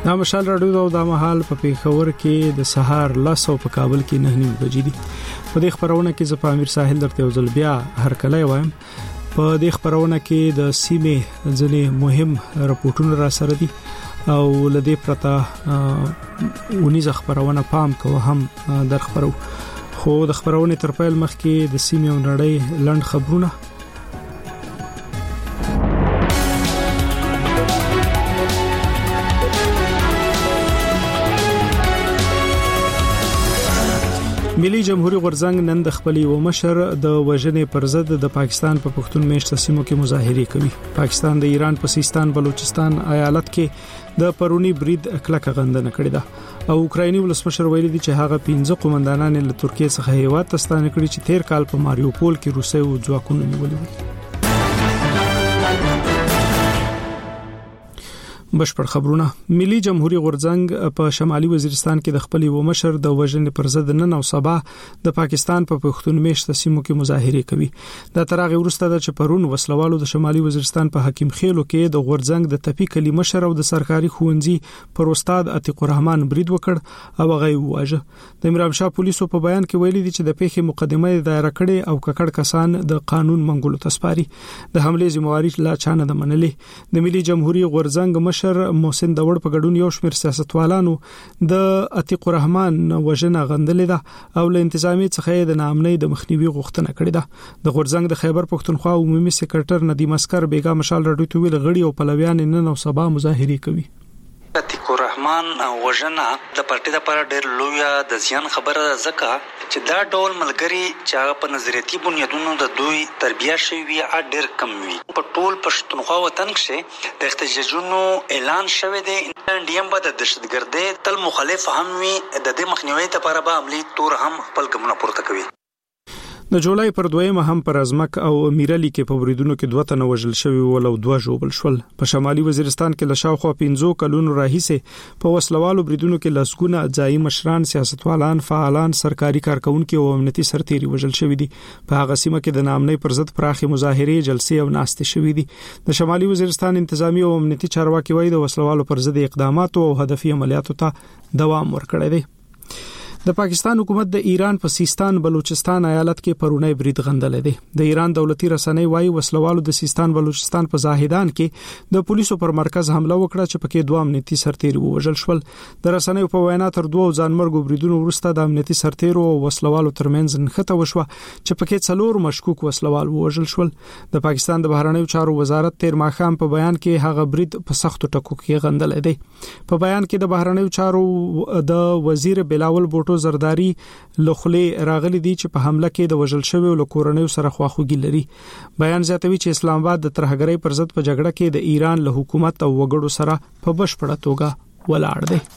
دا مشال راډیو دا مهال په پیښور کې د سهار 10 په کابل کې 9:30 بجې دي. په دې خبرونه کې زه په امیر ساحل درته وزل بیا هر کله وایم. په دې خبرونه کې د سیمې ځلې مهم راپورټونه را سره دي او لدې پرته ونیزه خبرونه پام کوه هم در خبرو. خو د خبرونه تر پیل مخکې د سیمې او نړۍ لند خبرونه. ملي جمهوریت غورځنګ نن د خپل یو مشر د وژنې پر ضد د پاکستان په پښتون میشته سیمو کې مظاهره کوي. پاکستان د ایران په سیستان بلوچستان ایالت کې د پرونی برید کلکه غندنه کړې ده او اوکرایني ولسمشر ویلي دی چې هغه 15 قومندانان له ترکیه څخه هیواد ته ستانه کړي چې تیر کال په ماریوپول کې روسي او ځواکونه نیولي. بشپړ خبرونه. ملي جمهوریت غورځنګ په شمالي وزیرستان کې د خپل یو مشر د وژنې پر ضد نن او سبا د پاکستان په پښتون میشته سیمو کې مظاهره کوي. دا ترغه ورسته د چپرون وسلوالو د شمالي وزیرستان په حکیم خېلو کې د غورځنګ د تپی کلی مشر او د سرکاري خوندزي پر استاد عتیق الرحمن برید وکړ او غي واجه. د امرام شاه پولیسو په بیان کې ویلي دي چې د پیښې مقدمه دایره کړي او ککړ کسان د قانون منګولو تسپاري. د حمله ذمہواری لا چانه د منلې. د ملي جمهوریت غورځنګ مشر محسن داوړ په ګډون یو شمېر سیاستوالانو د عتیق الرحمن وژنه غندلې ده او له انتظامی څخه د نامنۍ د مخنیوي غوښتنه کړې ده. د غورځنګ د خیبر پښتونخوا عمومي سکرټر ندیم اسکر بیګا مشال راډیو ته ویل غړي او پلویان نن او سبا مظاهره کوي. عتیق الرحمن وژنه د پارټي لپاره ډېر لوی د زیان خبره زکه چې دا ډول ملګری چې هغه په نظریاتي بنیادونو د دوی تربیه شوی ډېر کم وي. په ټول پښتونخوا وطن کې د احتجاجونو اعلان شوی دی. انډیم په د دهشتګردۍ تل مخالف هم وي. د دې مخنیوي لپاره به عملی تور هم خپل ګامونه پورته کوي. د جولای پر 2 هم پر ازمک او میرلی کې په بریدونو کې 2 تنه وژل شوی ول او 2 جوړل شول. په شمالي وزیرستان کې لشاوخوا 15 کلونو راهیسه په وسلوالو بریدونو کې لسګونه ځای مشران، سیاستوالان، فعالان، سرکاري کارکونکو او امنیتي سرتیري وژل شوی دي. په هغه سیمه کې د نامنۍ پر ضد پراخي مظاهره، جلسې او ناستې شوی دي. د شمالي وزیرستان انتظامی او امنیتي چارواکي وایي د وسلوالو پر ضد اقدامات او هدفي عملیاتو ته دوام ورکړی دی. د پاکستان حکومت د ایران په سیستان بلوچستان ایالت کې پرونی برید غندل دي. د ایران دولتي رسنۍ وایي وسلوالو د سیستان بلوچستان په زاهدان کې د پولیسو پر مرکز حمله وکړه چې پکې 2 امنیتي سرتیري وژل شول. د رسنۍ په وینا تر 2 ځانمرګو بریدونو وروسته د امنیتي سرتیرو او وسلوالو ترمنځ نښته وشوه چې پکې 4 مشکوک وسلوال وژل شول. د پاکستان د بهرنیو چارو وزارت تیر ماښام په بیان کې هغه برید په سختو ټکو کې غندل دي. په بیان کې د بهرنیو چارو د وزیر بلاول بوټو زرداری لخلې راغلي دي چې په حمله کې د وژل شوی او کورنیو سره خواخوږي لري. بیان زیاتوي چې اسلام آباد د ترهګرۍ پر ضد په جګړه کې د ایران له حکومت او وګړو سره په بشپړه توګه ولاړ دی.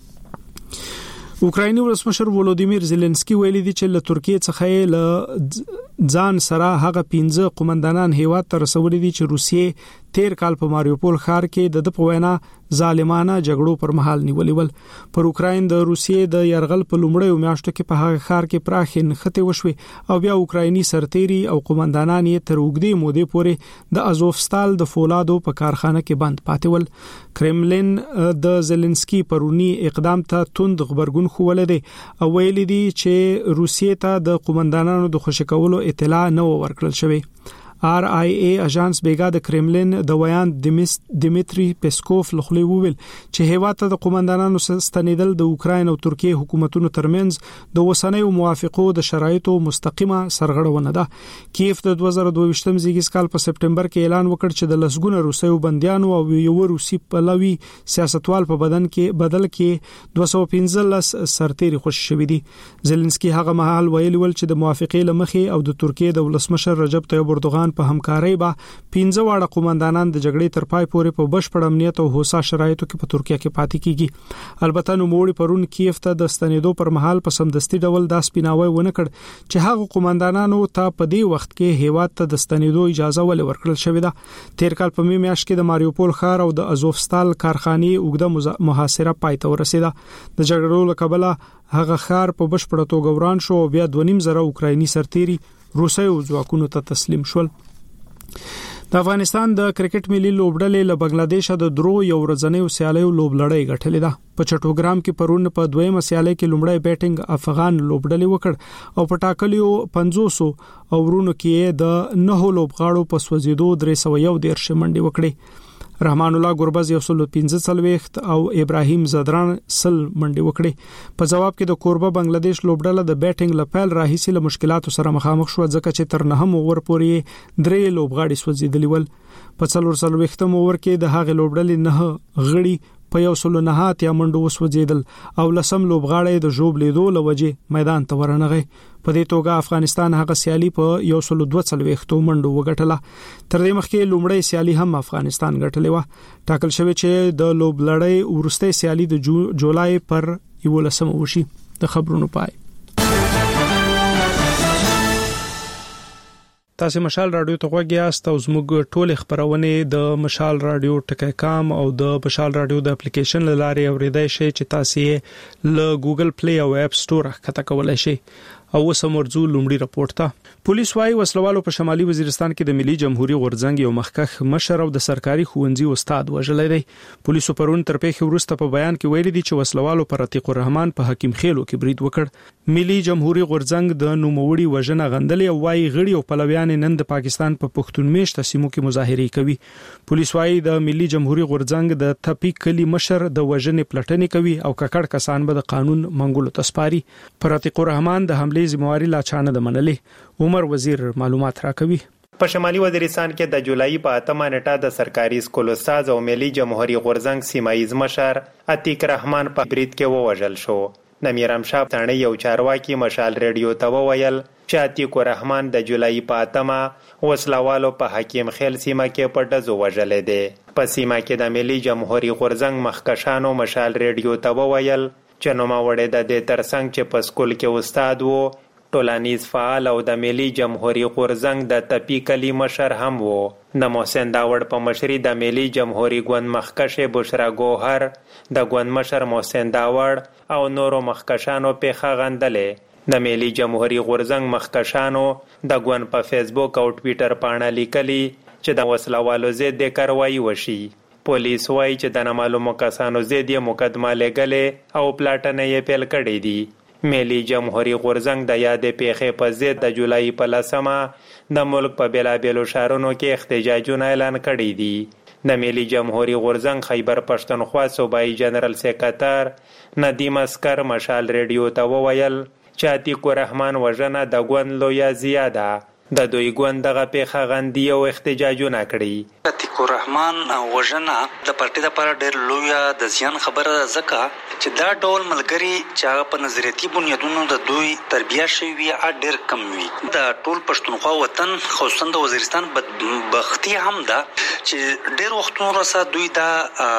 اوکرایني ولسمشر ولودیمیر زيلنسکي ویلي دي چې له ترکیه څخه له ځان سره هغه 15 قومندانان هیواد ته رسولي دي چې روسیې تیر کال په ماریوپول ښار کې د پوینا ظالمانه جګړو پر مهال نیولې ول. پر اوکراین د روسیې د يرغل په لومړیو میاشتو کې په هغه ښار کې پراخې نښتې وشوي او بیا اوکرایني سرتیري او قومندانان یې تر اوږدې مودې پورې د ازوفستال د فولادو په کارخانه کې بند پاتې ول. کرملین د زيلنسکي پرونی اقدام ته توند خبرګون خوول دي او ویلي دي چې روسیې ته د قومندانانو د خوشکولو اطلاع نه ورکړل شوی. RIA اژانس بیګا د کرملین د ویان دیمیتری پیسکوف لخوا ویل چې هیواد ته د قومندانانو ستنیدل د اوکراین او ترکیه حکومتونو ترمنځ د وسنیو موافقو د شرایطو مستقیمه سرغړونه ده. کیف د 2022 زیږیز کال په سپټمبر کې اعلان وکړ چې د لسګونه روسیو بنديانو او یو روسي پلوي سیاستوال په بدل کې 215 سرتیري خوشی شوی دي. زيلنسکي هغه مهال ویلي ول چې د موافقې لمخې او د ترکیه د ولسمشر رجب طیب اردوغان په همکارۍ به 15 واړه قومندانان د جګړې تر پای پورې په بشپړ امنیت او هوسا شرایطو کې په ترکیه کې پاتې کیږي. البته نو موړي پرون کیف ته د ستنېدو پر مهال په سمدستي ډول د سپیناوي ونه کړ چې هغه قومندانانو ته په دې وخت کې هیواد ته د ستنېدو اجازه ولې ورکړل شوې ده. تیر کال په میاشت کې د ماریوپول ښار او د ازوفستال کارخانه اوږده محاصره پای ته ورسیده. د جګړو له کبله هغه ښار په بشپړ توګه وران شو او بیا 2.5 زره اوکرایني سرتیري روسي ځواکونو ته تسلیم شول. د افغانستان د کرکټ ملي لوبډلې له بنگلاديش د درو یو ورځنیو سیالیو لوبلړۍ غټلې ده. په چټوګرام کې پرون په دویمه سیالي کې لومړی بیټینګ افغان لوبډلې وکړ او په ټاکلیو 500 اورونو کې د 9 لوبغاړو په سوځیدو 301 منډي وکړي. رحمان الله ګربز 115 او ابراهیم زدران سل منډي وکړي. په جواب کې د کوربه بنگلاديش لوبډله د بیټینګ لپاره راهیسي له مشکلاتو سره مخامخ شو ځکه چې تر 9 اوور پورې 3 لوبغاړي سوځیدلی ول. په 440 اوور کې د هغې لوبډلې 9 غړي په 109 یا منډو وسوځیدل او لسم لوبغاړي د جوب لیدو لوجه میدان ته ورنغه. په دې توګه افغانستان هغه سیالي په 142 منډو وګټله. تر دې مخکې لومړی سیالي هم افغانستان ګټلې و. ټاکل شوی چې د لوبلړۍ ورسته سیالي د جولای پر 11 وشي. د خبرونو پای. تاسو مشال رادیو ته غوږی تاسو زموږ ټول خبرونه د مشال رادیو ټکی کام او د مشال رادیو د اپلیکیشن لاره اوریدای شئ چې تاسو له ګوګل پلی او اپ سٹور ښکته کولای شئ. او وسمرزو لومړی راپورټ ته پولیس وايي وسلوالو په شمالي وزیرستان کې د ملي جمهوریت غورځنګ یو مخکخ مشر او د سرکاري ښوونځي استاد وژلې دی. پولیسو پرون تر پیښې وروسته په بیان کې ویلي دي چې وسلوالو پر عتیق الرحمن په حکیم خېلو کې برید وکړ. ملي جمهوریت غورځنګ د نوموړي وژنه غندلې او وايي غړي او پلویان نن د پاکستان په پښتون میشته سیمو کې مظاهره کوي. پولیس وايي د ملي جمهوریت غورځنګ د تپی کلی مشر د وژنې پلټنې کوي او ککړ کسان به د قانون منګولو تسپاري. پر عتیق الرحمن د حمله ذمہواری لا چانه د منلې. عمر وزیر معلومات راکوي. په شمالي وزیرستان کې د جولای په 8 نیټه د سرکاري سکول استاد او ملي جمهوریت غورځنګ سیمایز مشر عتیق الرحمن په برید کې ووژل شو. د میرام شاه تانه یو چارواکي مشال ریډیو ته وویل چې عتیق الرحمن د جولای په 8 وسلوالو په حکیم خیل سیمه کې په ډزو وژلې دي. په سیمه کې د ملي جمهوریت غورځنګ مخکشانو مشال ریډیو ته وویل چې نوموړی د دې ترڅنګ چې په سکول کې استاد وو ټولنیز فعال او د ملي جمهوریت غورځنګ د تپی کلی مشر هم وو. د محسن داوړ په مشري د ملي جمهوریت ګوند مخکښ بشرا ګوهر د ګوند مشر محسن داوړ او نورو مخکښانو په غندلې. د ملي جمهوریت غورځنګ مخکښانو د ګوند په فیسبوک او ټوئیټر باندې لیکلي چې د وسلوالو ضد کاروایی وشي. پولیس وايي چې د نامعلومو کسانو ضد مقدمه لګلې او پلاټنه یې پیل کړې دي. ملي جمهوریت غورځنګ د یادې پیښې په ضد د جولای په 10 د ملک په بېلابېلو ښارونو کې احتجاجونه اعلان کړي دي. د ملي جمهوریت غورځنګ خیبر پښتونخوا صوبایي جنرال سکرټر ندیم اسکر مشال ریډیو ته وویل چې عتیق الرحمن وژنه د ګوند لویه زیاده. د دوی ګوند دغه پیښه غندي او احتجاجونه کړي. عتیق الرحمن وژنه د پارټي لپاره ډېر لویه د زیان خبره ده ځکه چې دا ډول ملګري چې هغه په نظریاتي بنیادونو د دوی تربیه شوي وي ډېر کم وي. د ټول پښتونخوا وطن خصوصا د وزیرستان بدبختي هم ده چې ډېر وختونو وروسته دوی دا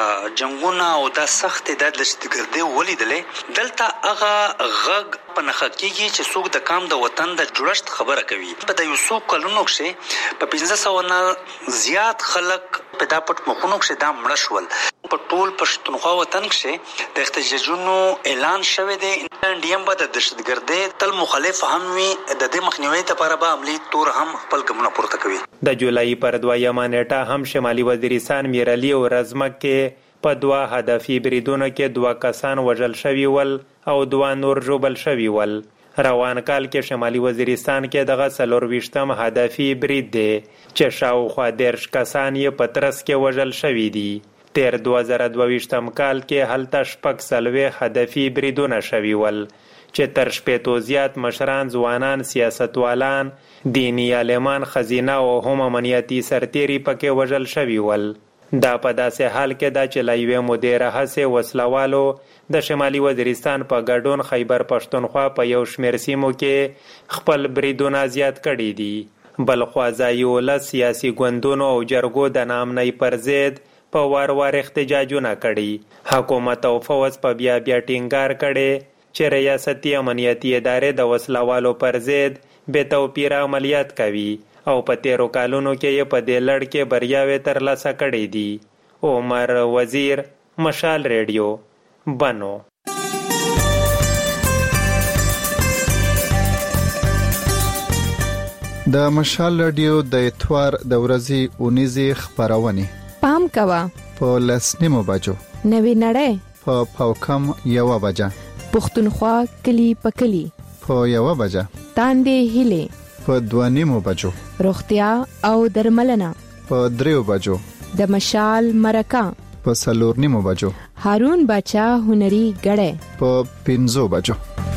جنګونه او دا سختې د دهشتګردۍ ولیدلې. دلته هغه غږ په نښه کېږي چې څوک د کام د وطن د جوړښت خبره کوي. په د یو څو کلونو کې په 1500 نه زیات خلک په دا پټ مخونو کې دا مړه شول. په ټول پښتونخوا وطن کې د احتجاجونو اعلان شوی دی. انډیم به د دهشتګردۍ تل مخالف هم وي. د دې مخنیوي لپاره به عملی تور هم خپل ګامونه پورته کوي. د جولای پر 2 نیټه هم شمالي وزیرستان میرعلي او رزمک کې په 2 هدفي بریدونو کې 2 کسان وژل شوي ول او 2 نور ژوبل شوي ول. روان کال کې شمالي وزیرستان کې دغه 24م هدفي برید دی چې شاوخوا 10 کسان یې په ترڅ کې وژل شوي دي. تیر 2022م کال کې هلته 46 هدفي بریدونه شوي ول چې تر 60 زیات مشران، ځوانان، سیاستوالان، دینی عالمان، خزینه او هم امنیتي سرتیري پکې وژل شوي ول. دا په داسې حال کې دا چې له یوې مودې راهیسې وسلوالو د شمالي وزیرستان په ګډون خیبر پښتونخوا په یو شمېر سیمو کې خپل بریدونه زیات کړي دي. بل خوا ځایي ولس، سیاسي ګوندونو او جرګو د ناامنۍ پر ضد په وار وار احتجاجونه کړي. حکومت او فوج په بیا ټینګار کړي چې ریاستي امنیتي ادارې د وسلوالو پر ضد بې توپیره عملیات کوي او په تیرو کالونو کې یې په دې لړ کې بریاوې ترلاسه کړې دي. عمر وزیر، مشال ریډیو، بنو. د مشال رادیو د اتوار د ورځې اونیزي خبرونه پام کوا په لسنیمو بجو نوی نړۍ په پاوکم 1 بجه پښتونخوا کلی پکلی په 1 بجه تاندې هله په 2 بجو روغتیا او درملنه په 3 بجو د مشال مرکه په 4 بجو هارون بچا هنري غړې په 5 بجو.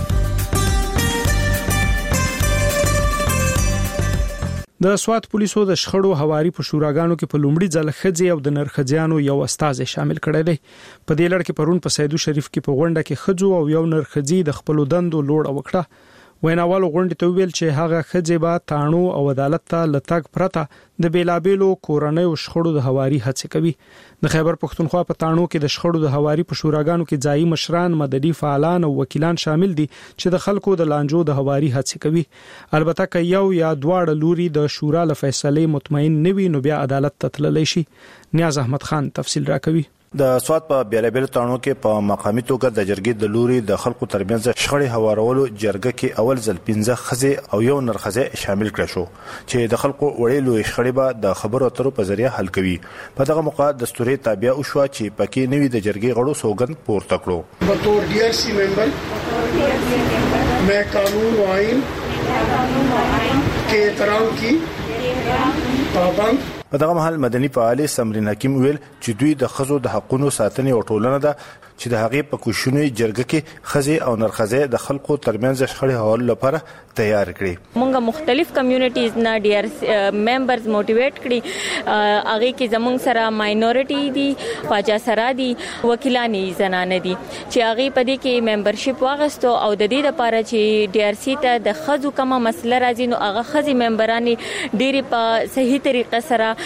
د سوات پولیسو د شخړو هواري په شوراګانو کې په لومړي ځل خځې او د نرخځيانو یو استاد شامل کړي دي. په دې لړ کې پرون په سیدو شریف کې په غونډه کې خځو او یو نرخځي د خپل دندو لوړ وکړه. ویناوالو غونډې ته ویل چې هغه خځې به تانو او عدالت ته لټګ پرته د بیلابېلو کورنۍ او شخړو د هواري هڅه کوي. د خیبر پښتونخوا په تانو کې د شخړو د هواري په شوراګانو کې ځایي مشران، مدني فعالان او وکیلان شامل دي چې د خلکو د لانجو د هواري هڅه کوي. البته که یو یا دواړه لوري د شورا له فیصلې مطمئن نه وي نو بیا عدالت ته تللی شي. نیاز احمد خان تفصیل راکوي. د سوات په بیلابل تانو کې په مقامي توګه د جرګې د لوري د خلکو ترمنځ شخړې هوارولو جرګه کې اول ځل 15 خځې او یو نرخځه شامل کړي شو چې د خلکو وړلو شخړې به د خبرو اترو په ذریعہ حل کوي. په دغه موقع دستوري تابع او شو چې پکې نوي د جرګې غړو سوګند پورته کړو. بطور ډیارسی ممبر میں قانون و آئین کے احترام کی پابند. په دغه محل مدني فعال سمرین حکیم ویل چې دوی د خزو د حقونو ساتنې او ټولنه ده چې د هغې په کوششونو جرګه کې خزې او نرخزې د خلکو ترمنځ شخړې حل لپاره تیار کړي. مونږه مختلف کمیونټیز نه ډیر ممبرز موټیویټ کړي. هغه کې زمونږ سره ماینورټي دي، خواجه سره دي، وکیلان زنانه دي چې هغه په دې کې ممبرشپ واغستو او د دې لپاره چې ډي ار سي ته د خزو کومه مسله راځي نو هغه خزي ممبرانی ډيري په صحیح طریقه سره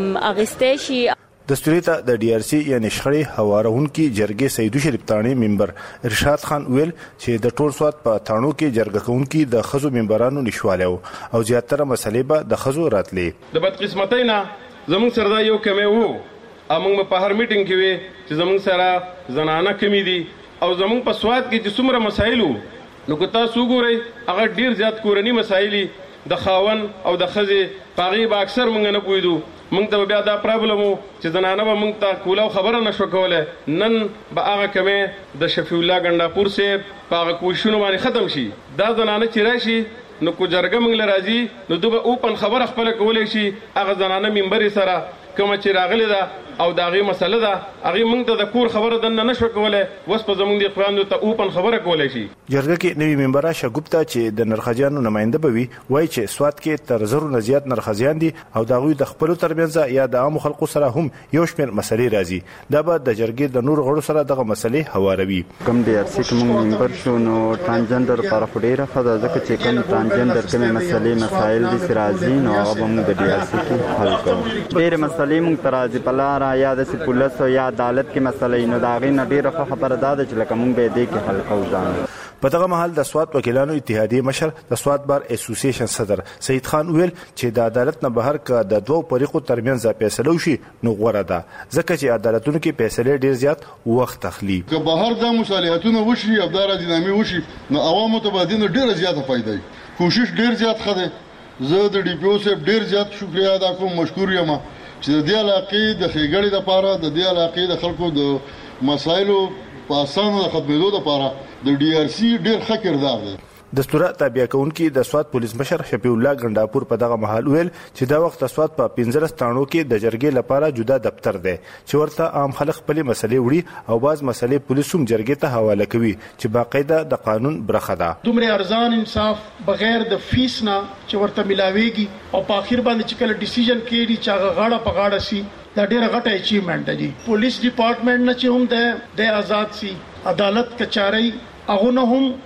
اغستې شي. دستوري ته د ډي ار سي یعنی شخړې هوارونکو جرګې سیدو شریف تانی ممبر ارشاد خان ویل چې د ټول سوات په تانو کې جرګه کوونکو د خزو ممبرانو نشواله او زیاتره مسلې به د خزو راتلې. د بدقسمتۍ نه زموږ سره دا یو کمی وو، موږ په هر میټینګ کې وي چې زموږ سره زنانه کمی دي او زموږ په سوات کې چې څومره مسایل نو که تاسو وګورئ هغه ډیر زیات کورنی مسایل د خاون او د خزې پاغي به اکثر مونږ نه پویدو. مونږ ته بیا دا پرابلم چې زنانه به مونږ ته کوله خبره نشو کوله. نن به هغه کمه د شفیع الله ګنداپور سه پاغه کوششونه باندې ختم شي. دا زنانه چې راشي نو کو جرګه مونږ لراځي نو دوی اوپن خبره خپل کولای شي. هغه زنانه منبر سره کوم چې راغلی ده او دا غي مسله ده هغه مونږ ته د کور خبره دنه نشو کوله. وس په زمونږ د خواندو ته اوپن خبره کولای شي. جرګه کې نوی ممبر شګوپتا چې د نرخځيانو نماینده بوي وایي چې سوات کې تر زرو نه زیات نرخځيان دي او دا غوي د خپل ترمنځ یا د عام خلکو سره هم یو شمېر مسلې راځي. دا به د جرګې د نور غړو سره دغه مسلې هواروي. کوم ډي ار سي کوم ممبر شو نو ترانسجندر پر خډيره خدا ځکه چې کوم ترانسجندر کوم مسلې مسایل دي سرازي نو هغه هم د ډي ار سي کې حل کوي. ډېر مسلې مونږ ترازي پلار یا د پولیس او یا عدالت کې مسلې نو دا غي نه ډېر خبره ده چې لکه مونږ به دې کې حل کوو ځان. په دغه محل د سوات وکیلانو اتحادیه مشر د سوات بار اسوسییشن صدر سید خان ویل چې د عدالت نه بهر کا د دوه فریقو ترمنځ فیصله وشي نو غوړه ده ځکه چې عدالتونو کې فیصله ډیر زیات وخت اخلي. که بهر د مصالحتونو وشي او د راځنامې وشي نو عوامو ته باندې ډیر زیاته فائدہ وي. کوشش ډیر زیات خده. زه د ډي پی او صاحب ډیر زیات شکریا ادا کوم، مشکور یم چې د دې علاقې د خېګړې لپاره د دې علاقې د خلکو د مسایلو په اسانه د ختمېدو لپاره د ډي ار سي ډېر ښه کردار دی. دستوره تابع کوونکي د سوات پولیس مشر شفیع الله ګنداپور په دغه محل ویل چې دا وخت سوات په 15 تانو کې د جرګې لپاره جدا دفتر دی چې ورته عام خلک خپل مسلې وړي او باز مسلې پولیس هم جرګې ته حواله کوي چې باقاعده د قانون برخه ده. دومره ارزان انصاف بغیر د فیس نه چې ورته ملاويږي او په اخر باندې چې کله ډیسیژن کېږي چې هغه غاړه په غاړه سي دا ډېر غټه اچیومنت دی. پولیس ډپارټمنټ نه چې هم د آزاد سي، عدالت کچاري هغه نه هم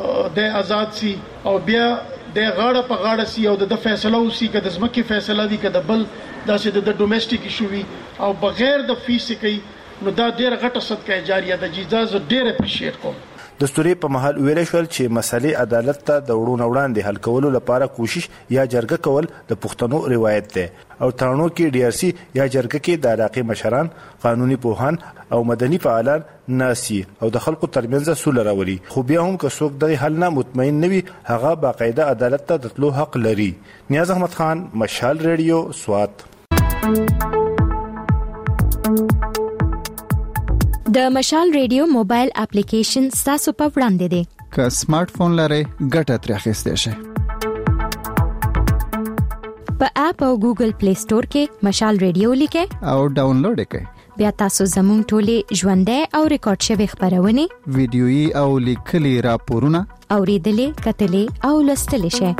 د آزاد سي او بیا د غاړه په غاړه سي او د فیصله وسی که د ځمکې فیصله دي که د بل داسې د ډومېسټیک ایشو وي او بغیر د فیس کوي نو دا ډېر غټه صدقه جاریه ده. جیزاز ډېر اپریشیټ کوم. دستوري په محل ویل شول چې مسلې عدالت ته د وړاندې حل کولو لپاره کوشش یا جرګه کول د پښتنو روایت دی او ترانو کې ډي ار سي یا جرګه کې د علاقې مشران قانوني پوهان او مدني فعالان ناسي او د خلکو ترمنځ سوله راولي خو بیا هم که څوک د حل نه مطمئن نه وي هغه باقاعده عدالت ته د تلو حق لري. نیاز احمد خان، مشال ریډیو، سوات. د مشال ریډیو موبایل اپلیکیشن تاسو په وړاندې دی. که سمارټ فون لرئ ګټه ترې اخیستئ شئ. په اپ او ګوګل پلی سٹور کې مشال ریډیو لیکئ او ډاونلوډ کړئ. بیا تاسو زموږ ټولې ژوندۍ او ریکارډ شوی خبرونه، ویډیويي او لیکلي راپورونه اوریدلې، کتلې او لوستلې شئ.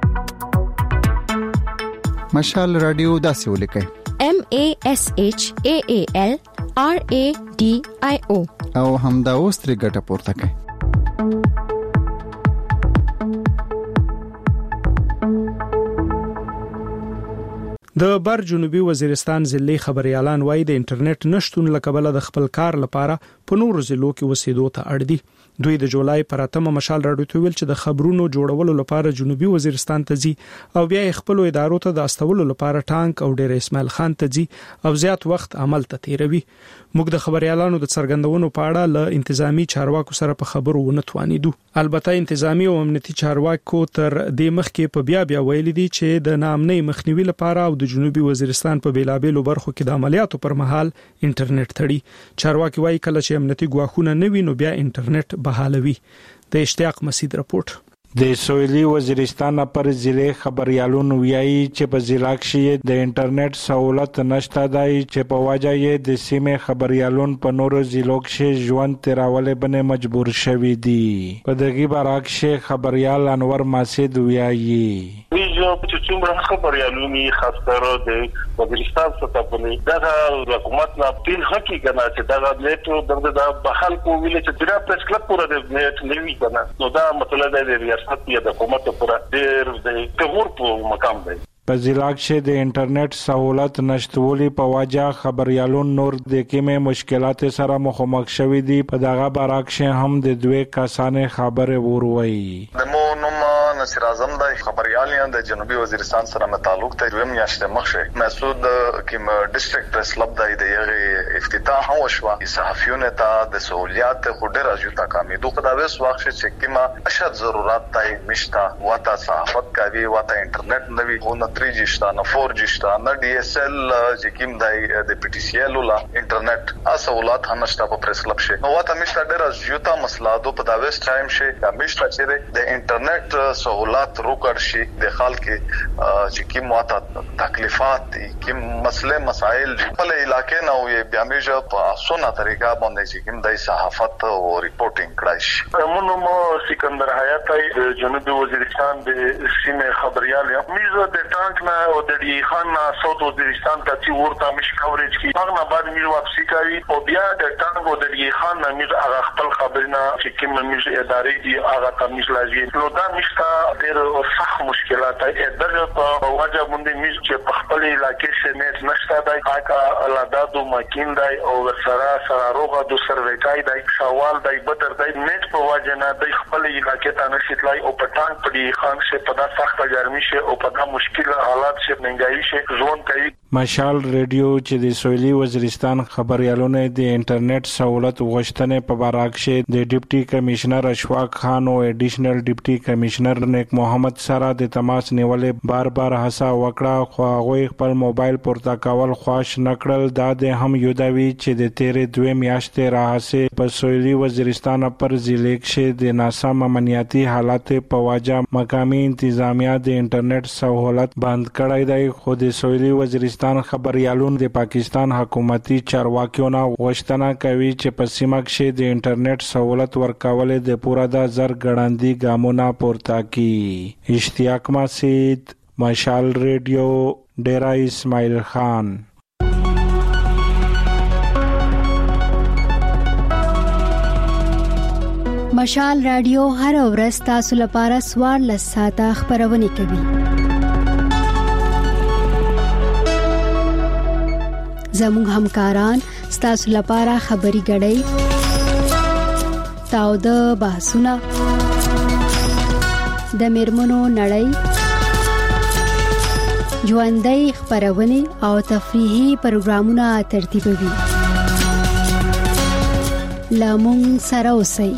مشال ریډیو داسې ولیکئ: MASHAAL RADIO او همدا اوس ترې ګټه پورته کړئ. د بر جنوبي وزیرستان ضلعي خبريالان وایي د انټرنیټ نشټون لکبله د خپل کار لپاره په نورو ضلعو کې وسیدو ته اړ دي. دوی د جولای پر 8 مشال راډیو ته ویل چې د خبرونو جوړولو لپاره جنوبي وزیرستان ته ځي او بیا خپل ادارو ته د استولو لپاره ټانک او ډیر اسماعیل خان ته ځي او زیات وخت عمل ته تیروي. موږ د خبريالانو د څرګندونو په اړه له انتظامی چارواکو سره په خبرو ونه توانیدو. البته انتظامی او امنیتي چارواکو تر دې مخکې په بیا ویلي دي چې د ناامنۍ مخنیوي لپاره او د جنوبي وزیرستان په بیلابېلو برخو کې د عملیاتو پر مهال انټرنیټ تړي. چارواکي وایي کله چې امنیتي ګواښونه نه وي نو بیا انټرنیټ بحالوي. د اشتیاق مسعود رپورټ. د سویلي وزیرستان پر ضلع خبريالون ویایي چې په ضلع کې د انټرنیټ سہولت نشته دی چې په وجه یې د سیمې خبريالون په نورو ضلعو کې ژوند تیرولو باندې مجبور شوي دي. په دغه برعکس خبريال انور ماسد ویایي چې څومره خبريالونی خاص کر د وزیرستان څخه باندې دا حکومت نه تین حقي کنه چې دا نیټ د بحال کو ویل چې دا پریس کلب پورا د نیټ نیوي کنه نو دا مطلب دی ریاست یا د حکومت پورا ډیر د تغور په مقام دی. په ضلع کې د انټرنیټ سہولت نشټولي په وجه خبريالون نور د کومه مشکلات سره مخامخ شوي دي. په دغه برعکس هم د دوه کسانې خبره وروي. نصیر اعظم د خبريالان د جنوبي وزیرستان سره متعلق ته دویم میاشتې مخکې مسعود کوم ډیسټریکټ پریس کلب د یغه افتتاح وشو. صحافیونو ته د سہولیات خډر راځي کامې دوه د وس وخت چې کیما اشد ضرورت دی مشتا وتا صحافت کوي وتا انټرنیټ نوي او نه 3G شته نه 4G شته نه DSL چې کیم د PTCL ولا انټرنیټ سہولت هم نشته په پریس کلب شي. نو وتا مشتا ډیر ژوتا مسله دو په دا وس ټایم شي د مشتا چې د انټرنیټ سہولت روکړ شي د خلک چې کوم واته تکلیفات دي کوم مسله مسائل په علاقې نه وي بیا میجه په اسونه طریقه باندې چې کوم د صحافت او ریپورټینګ کړای شي. مونږ سکندر حیاتی د جنوبي وزیرستان د سیمې خبريال میزه د ټانک نه او د ډي خان نه ساوث وزیرستان ته چې ورته مش کورېج کی هغه نه بعد میزه واپسی کوي او بیا د ټانک او د ډي خان نه میزه هغه خپل خبرونه چې کوم میزه ادارې دي هغه ته میزه لازم نو دا میشته ډېر سخت مشکلات دغه په وجه باندې میز چې په خپل علاقې کې نت نشته دی هغه لادادو ماکین دی او سره روغه د سرویټای دی سوال دی بدر دی نت په وجه نه د خپل علاقې ته نشیتلای او په ټانک په دې خان شه په دا سخت ګرمي شه او په دا مشکل حالات شه منګایي شه ژوند کوي. مشال ریډیو چې د سویلي وزیرستان خبريالونه د انټرنیټ سہولت غوښتنې په برعکس د ډیپټي کمشنر اشفاق خان او ایډیشنل ډیپټي کمشنر نیک محمد سره د تماس نیولې بار هڅه وکړه خو هغه خپل موبایل پورته کول خوښ نکړل. دا د هم یودوي چې د تیرې 2 میاشتې راهسه په سویلي وزیرستان پر ضلع کې د ناسم امنیتي حالات په وجه مقامي انتظامیه د انټرنیټ سہولت بند کړی دی. خو د سویلي وزیرستان خبريالون د پاکستان حکومتي چارواکیونو غوښتنه کوي چې په سیمه کې د انټرنیټ سہولت ورکول د پوره د زر ګړندی ګامونه پورته کی. اشتیاق مسعود، مشال ریډیو، ډیرا اسماعیل خان. مشال رادیو هر ورځ تاسو لپاره 14 ساعته خبرونه کوي. زموږ همکاران ستاسو لپاره خبري غړي تاوده بحثونه، د میرمنو نړۍ، ژوندۍ خبرونه او تفریحي پروګرامونه ترتیبوي. لامون سره اوسئ.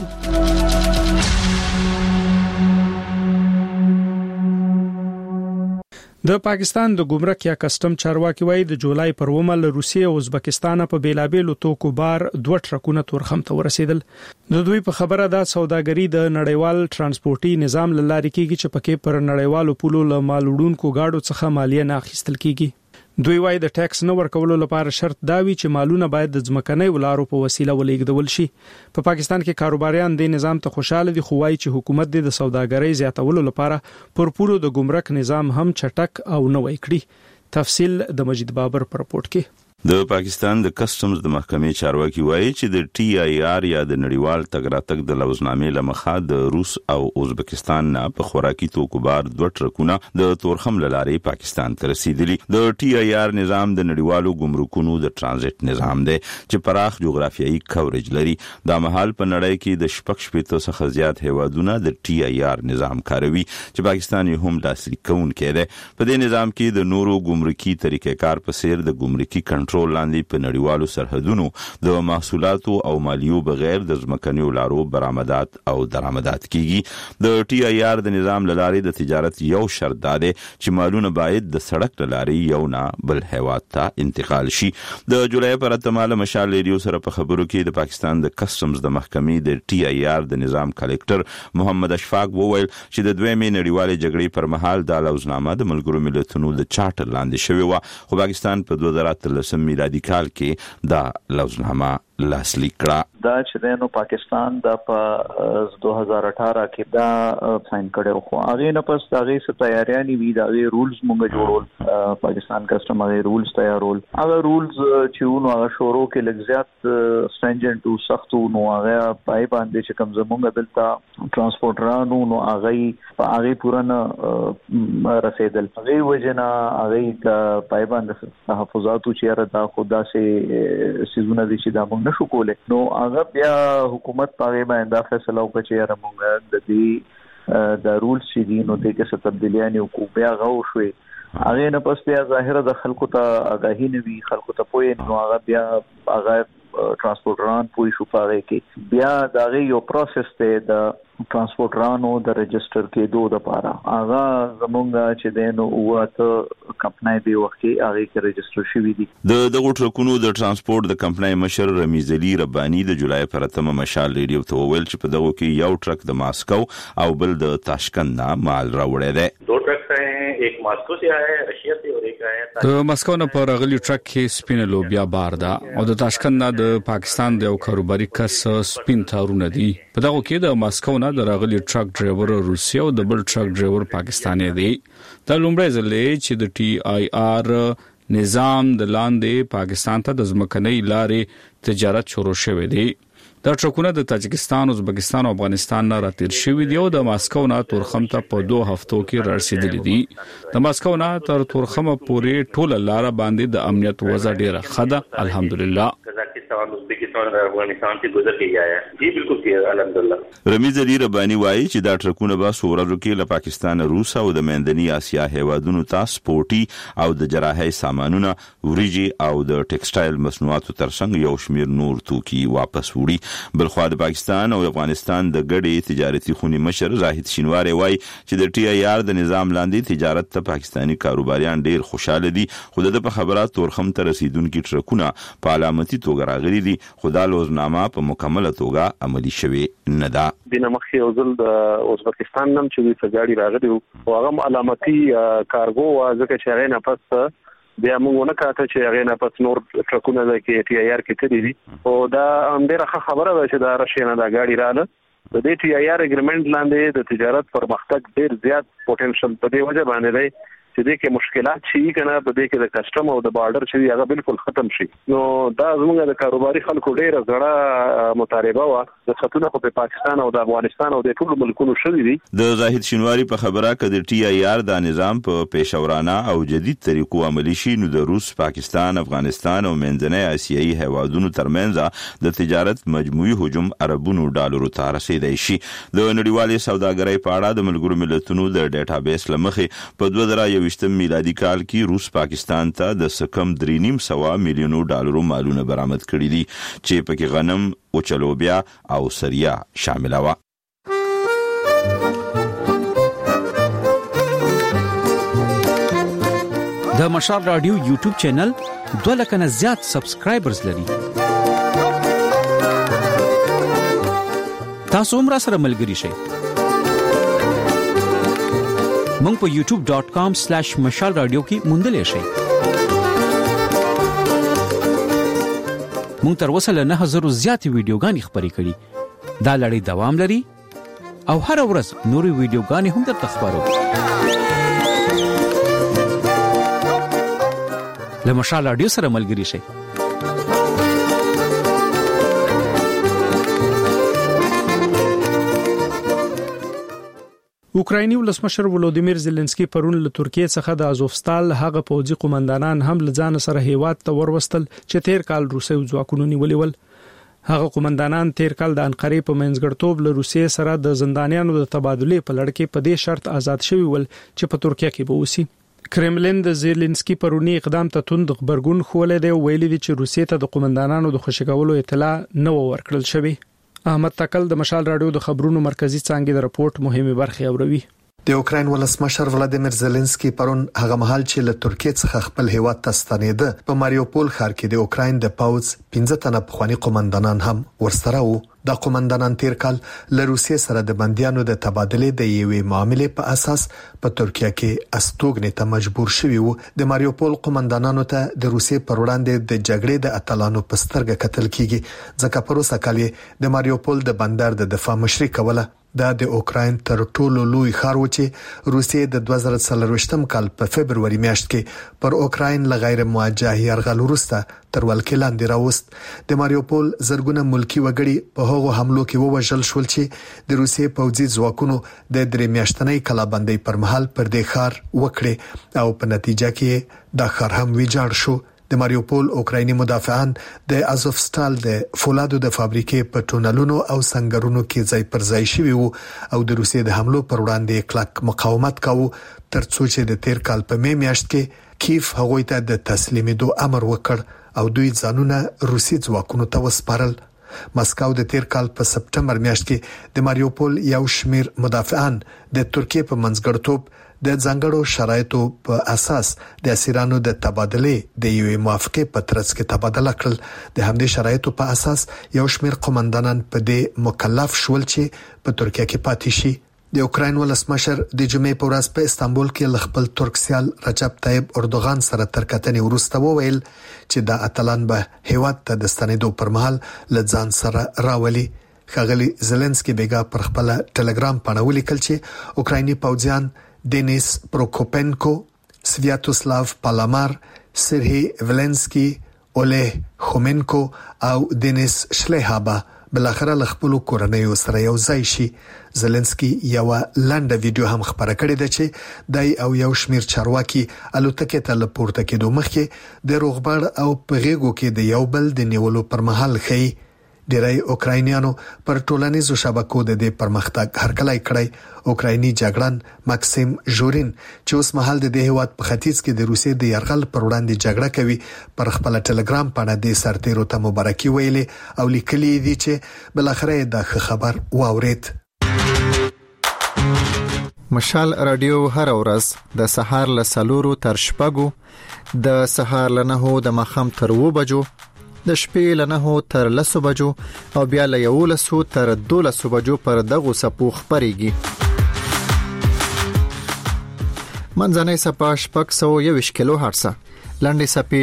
د پاکستان د ګمرک یا کسٹم چارواکي وایي د جولای پر ومه له روسیې او ازبکستان په بیلابېلو توکو بار 2 ټرکونه تورخم ته ورسېدل. د دوی په خبره دا سوداګري د نړیوال ترانسپورتي نظام لارې کېږي چې پکې پر نړیوالو پولو له مال وړونکو گاډو څخه مالیه نه اخیستل کېږي. دوی وايي د ټیکس نه ورکولو لپاره شرط دا وی چې مالونه باید د ځمکنۍ ولارو په وسیله ولېږدول شي. په پاکستان کې کاروباریان د نظام ته خوشاله دي، خو وايي چې حکومت د سوداګرۍ زیاتولو لپاره پر پورو د ګمرک نظام هم چټک او نوې کړي. تفصیل د مجید بابر پر رپورت کې. د پاکستان د کسٹمز د محکمې چارواکي وایي چې د ټي آی آر یا د نړیوال تګ راتګ د لوزنامې لمخه د روس او ازبکستان نه په خوراکي توکو بار 2 ټرکونه د تورخم لارې پاکستان ته رسیدلي. د ټي آی آر نظام د نړیوالو ګمرکونو د ترانزیت نظام دی چې پراخ جغرافیایي کوریج لري. دا مهال په نړۍ کې د 14 څخه زیات هیوادونه د ټي آی آر نظام کاروي چې پاکستان یې هم لاسلیک کوونکی دی. په دې نظام کې د نورو ګمرکي طریقې کار په څیر د ګمرکي کنټرول لاندې په نړیوالو سرحدونو د محصولاتو او مالیو بغیر د ځمکنیو لارو برآمدات او درآمدات کیږي. د ټي آی آر د نظام لارې د تجارت یو شرط ده چې مالونه باید د سړک لارې یو نه بل هیواد ته انتقال شي. د جولای پر اتمه مشال ریډیو سره په خبرو کې د پاکستان د کسٹمز د محکمې د ټي آی آر د نظام کلکټر محمد اشفاق وویل چې د دویمې نړیوالې جګړې پر مهال د لوزنامه د ملګرو ملتونو د چارټر لاندې شوی و، خو پاکستان په 2013 میلادي کال کې دا لوزنامه لاسلیک کړه. دا چې نو پاکستان د 2018 کې دا ساين کړو، خو هغه نه پس هغه څه تیاریانی وی دا رولز مونږ جوړول، پاکستان کسٹم هغه رولز تیارول. هغه رولز چې نو هغه شورو کې لږ زیات سټرنجنټ او سخت نو هغه پای باندې چې کوم زمونږ دلته ترانسپورټرانو نو هغه پورا نه رسیدل. هغه وجنه هغه پای باندې تحفظات چې را دا خدا سي سيزونه دي چې دا مونږ نشو کوله. نو هغه بیا حکومت پاره باندې فیصله وکړه چې یاره مونږ د دې د رولز چې دي نو د کې څه تبدیلیاں او بیا غو شوي. هغه نه پس بیا ظاهره د خلکو ته آگاهی نه وی، خلکو ته پوهه نو هغه بیا هغه ترانسپورټران پوي شو پاره کې بیا دا یو پروسس ته د ترانسپورټرانو د رجستر کېدو لپاره هغه زمونږ چې دینو واته کمپنۍ دی وخت هغه کې رجستر شوی دي. د دغه ټرکونو د ترانسپورت د کمپنۍ مشر رمیز علي ربانی د جولای پر اتمه مشال ریډیو ته وویل چې په دغه کې یو ټرک د ماسکو او بل د تاشکند نه مال راوړی دی. 2 ټرک ہیں، ایک ماسکو سے آیا ہے، رشیا سے، اور ایک آیا د ماسکو نه پر غلی ټرک کې سپینه لوبیا بار ده او د تاشکند نه د پاکستان د یو کاروباري کس سپین تارونه دي. په دغه کې د ماسکو نه د راغلي ټرک ډرایور روسیا او د بل ټرک ډرایور پاکستاني دی. دا لومړی ځل چې د ټي آی آر نظام د لاندې پاکستان ته د ځمکنۍ لارې تجارت شروع شوی دی. دا ټرکونه د تاجکستان، ازبکستان او افغانستان نه راتیر شوی دی او د ماسکو نه تورخم ته په 2 هفتو کې رسیدلی دي. د ماسکو نه تر تورخم پورې ټوله لار باندې د امنیت وضع ډیره ښه ده، الحمدلله. افغانستان سے گزر کے آیا ہے. جی بالکل ٹھیک ہے، الحمدللہ. رمیز علي ربانی وایي چې دا ټرکونه به سورلو کې له پاکستان، روس او د منځني اسیا هیوادونو ته سپورتي او د جراحي سامانونه، وریجی او د ټیکسټایل مصنوعاتو ترڅنګ یو شمیر نور توکي واپس وړي. بلخو د پاکستان او افغانستان د ګډي تجارتي خونی مشر زاهد شینواری وایي چې د ټي آی آر د نظام لاندې تجارت ته پاکستانی کاروباریان ډیر خوشاله دي، خو د په خبرات تورخم ته رسیدونکو ټرکونه په علامتي توګه راغلي دي، خدا لوزنامه په مکمله توګه عملی شوی نه ده. دینه مخکې اوزل د ازبکستان نم چې د سګاړي راغلی او هغه علامتي کارګو ځکه چې هغه نه پس بیا موږ نه کاته چې هغه نه پس نور ټرکونه د کې ټي آی آر کې تدي او دا ډیره خبره ده چې دا راشي نه دا ګاډي رااله. د دې ټي آی آر اګریمنت لاندې د تجارت پرمختګ ډیر زیات پوتنشل په دې وجه باندې دی چې دې کې مشکلات شي کنه په دې کې د کسٹم او د بارډر چې هغه بالکل ختم شي. نو دا زموږ د کاروباري خلکو ډیره غړه مطالبه و د خطونه په پاکستان او د افغانستان او د ټولو ملکونو شوې دي. د زاهد شینواری په خبره کده ټي آی آر د نظام په پیشورانه او جدید طریقو عملی شي نو د روس، پاکستان، افغانستان او منځنۍ اسیایي هیوادونو ترمنځ د تجارت مجموعي هجوم اربونو ډالرو ته رسیدای شي. د نړیوالې سوداګرۍ په اړه د ملګرو ملتونو د ډیټابیس لمخې په 2021 میلادي کال کې روس پاکستان ته د سکم 3.9 میلیونو ډالرو مالونه برآمد کړي دي چې پکې غنم او چلوبیا او سریا شامل و. د مشال رادیو یوټیوب چینل 2 لک نه زیات سبسکرایبرز لري. تاسو هم را سره ملګري شئ. مونږ په youtube.com/مشال رادیو کې موندلې شئ. مونږ تر اوسه له 9000 زیات ویډیوګانې خپرې کړې. دا لړۍ دوام لري او هر ورځ نورې ویډیوګانې هم درته خبرو. له مشال رادیو سره ملګري شئ. اوکرایني ولسمشر ولودیمیر زيلنسکي پرون له ترکیه څخه د ازوفستال هغه پوځي قومندانان هم لځان سره هیواد ته وروستل چې تیر کال روسي ځواکونو نیولې ول. هغه قومندانان تیر کال د انقره په منځګړتوب له روسیې سره د زندانیانو د تبادله په لړ کې په دې شرط آزاد شوی ول چې په ترکیه کې به وسی. کرملین د زيلنسکي پرونی اقدام ته توند خبرګون خولې دی، ویلي دي چې روسیې ته د قومندانانو د خوشګولو اطلاع نه ورکړل شوی. احمد تکل د مشال رادیو د خبرونو مرکزی څانګې د رپورت مهمه برخه اوروي. د اوکراین ولسمشر ولادیمیر زيلنسکي پرون هغه مهال چې له ترکیه څخه خپل هیواد ته ستنېده په ماریوپول ښار کې د اوکراین د پاوز 15 تنه پخوانی قومندانان هم ورسره وو. د قومندانان تیر کال له روسیې سره د بنديانو د تبادله د یوې معاملې په اساس په ترکیه کې استوګنې ته مجبور شوي وو. د ماریوپول قومندانانو ته د روسیې پر وړاندې د جګړې د اتلانو په سترګه کتل کیږي، ځکه په روسا کال د ماریوپول د بندر د دفاع مشري کوله. دا د اوکراین تر ټولو لوی ښار و چې روسیې د 2023 کال په فبرवरी میاشت کې پر اوکراین له غیر موجه یرغل وروسته تر ولکې لاندې راوست. د ماریوپول زرګونه ملکی وګړي په هغو حملو کې ووژل شول چې د روسیې پوځي ځواکونو د 3 میاشتنۍ کلابندۍ پر مهال پر دې ښار وکړي او په نتیجه کې دا ښار هم ویجاړ شو. د ماریوپول اوکرایني مدافعان د ازوفستال د فولادو د فابریکې په ټونلونو او سنگرونو کې ځای پر ځای شوي وو او د روسیې د حملو پر وړاندې کلک مقاومت کاوه، ترڅو چې د تیر کال په می میاشت کې کیف هغوی ته د تسلیمېدو امر وکړ او دوی ځانونه روسي ځواکونو ته وسپارل. مسکو د تیر کال په سپټمبر میاشت کې د ماریوپول یو شمیر مدافعان د ترکیه په منځګړتوب د ځانګړو شرایطو په اساس د اسیرانو د تبادله د یوې موافقه په ترڅ کې تبادله کړل. د همدې شرایطو په اساس یو شمیر قومندانان په دې مکلف شول چې په ترکیه کې پاتې شي. د اوکراین ولسمشر د جمعې په ورځ په استانبول کې خپل ترک سیال رجب طیب اردوغان سره تر کتنې وروسته وویل چې د اتلان به هیواد ته د ستنېدو پر مهال لځان سره راولي. ښاغلي زيلنسکي بیګا پر خپل ټلګرام باندې ولیکل چې اوکرایني پوځیان دینیس پروکوپنکو، سویاتوسلاو پالامار، سرهی ولنسکی، اوله خومنکو او دینیس شلیهابا بلاخره له خپل کورنۍ سره یو ځای شي. زيلنسکي یو لنډه ویډیو هم خبره کړې ده چې دای او یو شمیر چارواکي الوتکې ته لپورته کېدو مخکې د روغبړ او پغېګو کې د یو بل د نیولو پر مهال خي. ډیری اوکراینیانو پر ټولنیزو شبکو د دې پرمختګ هرکلی کړی. اوکرایني جګړن ماکسیم ژورین چې اوس مهال د هیواد په ختیځ کې د روسیې د یرغل پر وړاندې جګړه کوي پر خپل ټلګرام باندې د سرتیرو ته مبارکي ویلې او لیکلي دي چې بلاخره دا خبر واورید. مشال رادیو هر ورځ د سهار له 4 تر 6 د سهار له 9 د مخام تر 2 بجو د شپې له 9 تر 10 بجو او بیا له 11 تر 12 بجو پر دغه سپو خبريږي. منځنۍ سپا شپږ 121 کیلو هرتز، لنډې سپې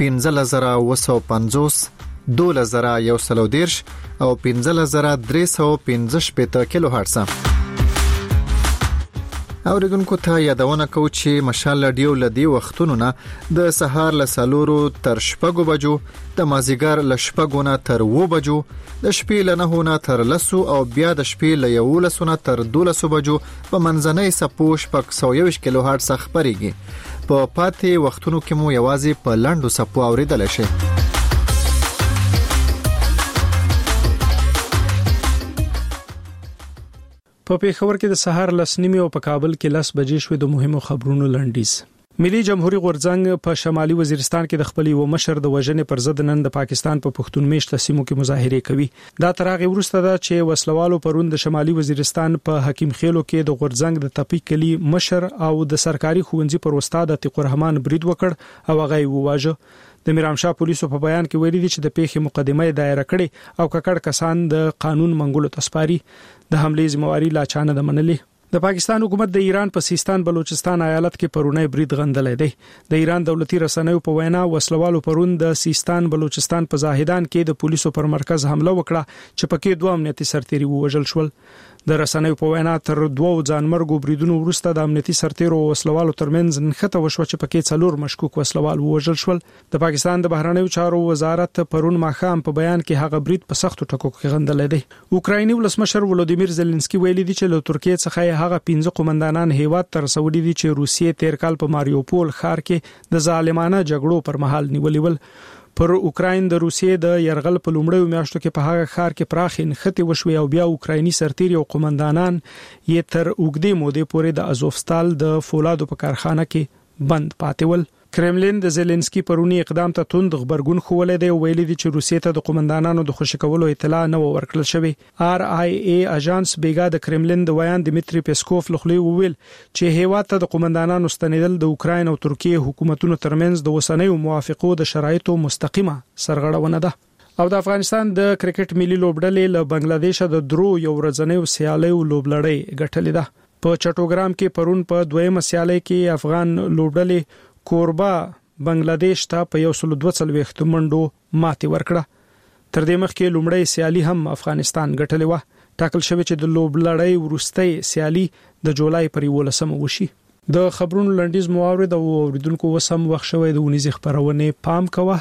15950، 12130 او 15315 کیلو هرتز. اوریدونکو ته یادونه کوم چې مشال رادیو لدی وختونو نه د سهار له 4 تر 6 بجو د مازیګر له 6 نه تر 9 بجو د شپې له 9 نه تر 10 او بیا د شپې له 11 نه تر 12 بجو په منځنۍ سپوش په 120 کیلو هرتز خبريږي په پاتې وختونو کې مو یوازې په لاندو سپو اوریدل شي. په پیښور کې د سهار 10:30 او په کابل کې 10 بجې شوې د مهمو خبرونو لنډیز. ملي جمهوریت غورځنګ په شمالي وزیرستان کې د خپل یو مشر د وژنې پر ضد نن د پاکستان په پښتون میشت سیمو کې مظاهره کوي. دا تر هغه وروسته ده چې وسلوالو پروند د شمالي وزیرستان په حکیم خېلو کې د غورځنګ د تپی کلی مشر او د سرکاري ښوونځي پر استاد عتیق الرحمن برید وکړ او هغه وواژه. د میرامشاه پولیسو په بیان کې ویلي دي چې د پیښې مقدمه دایره کړې او ککړ کسان د قانون منګولو تسپاري. د حملې ذمہواری لا چانه د منلې. د پاکستان حکومت د ایران په سیستان بلوچستان ایالت کې پرونی برید غندلې دی. د ایران دولتي رسنیو په وینا وسلوالو پرون د سیستان بلوچستان په زاهدان کې د پولیسو پر مرکز حمله وکړه چې پکې 2 امنیتي سرتیري ووژل شول. د رسنیو په وینا تر 2 ځانمرګو بریدونو وروسته د امنیتي سرتیرو او وسلوالو ترمنځ نښته وشو چې پکې 4 مشکوک وسلوال ووژل شول. د پاکستان د بهرنیو چارو وزارت پرون ماښام په بیان کې هغه برید په سختو ټکو کې غندلې دی. اوکرایني ولسمشر ولودیمیر زيلنسکي ویلي دی چې له ترکیې څخه هغه 15 قومندانان هیواد تر سعودي دي چې روسیې تیر کال په ماریوپول ښار کې د ظالمانه جګړو پر مهال نیولې ول. پر اوکراین د روسیې د يرغل په لومړیو میاشتو کې په هغه ښار کې پراخې نښتې وشوې او بیا اوکرایني سرتیري او قومندانان یې تر اوږدې مودې پورې د ازوفستال د فولادو په کارخانه کې بند پاتې ول. کرملین د زيلنسکي پرونی اقدام ته توند خبرګون خوولې دی او ویلي دی چې روسیې ته د قومندانانو د خوشی کولو اطلاع نه ورکړل شوې. RIA اژانس بیګا د کرملین د ویان دمیتری پیسکوف لخوا ویل چې هیواد ته د قومندانانو ستنیدل د اوکراین او ترکیه حکومتونو ترمنځ د وسنیو موافقو د شرایطو مستقیمه سرغړونه ده. او د افغانستان د کرکټ ملي لوبډلې له بنگلاديش د درو یو ورځنیو سیالیو لوبلړۍ ګټلې ده. په چټوګرام کې پرون په دویمه سیالي کې افغان لوبډلې کوربا بنگلاديش ته په 142 منډو ماتې ورکړه. تر دې مخکې لومړی سیالي هم افغانستان ګټلې و. ټاکل شوی چې د لوبلړۍ وروستۍ سیالي د جولای پر 11 وشي. د خبرونو لنډیز موارد او اوریدونکو وسم وخت شوی د ونیزي خبرونه پام کوه.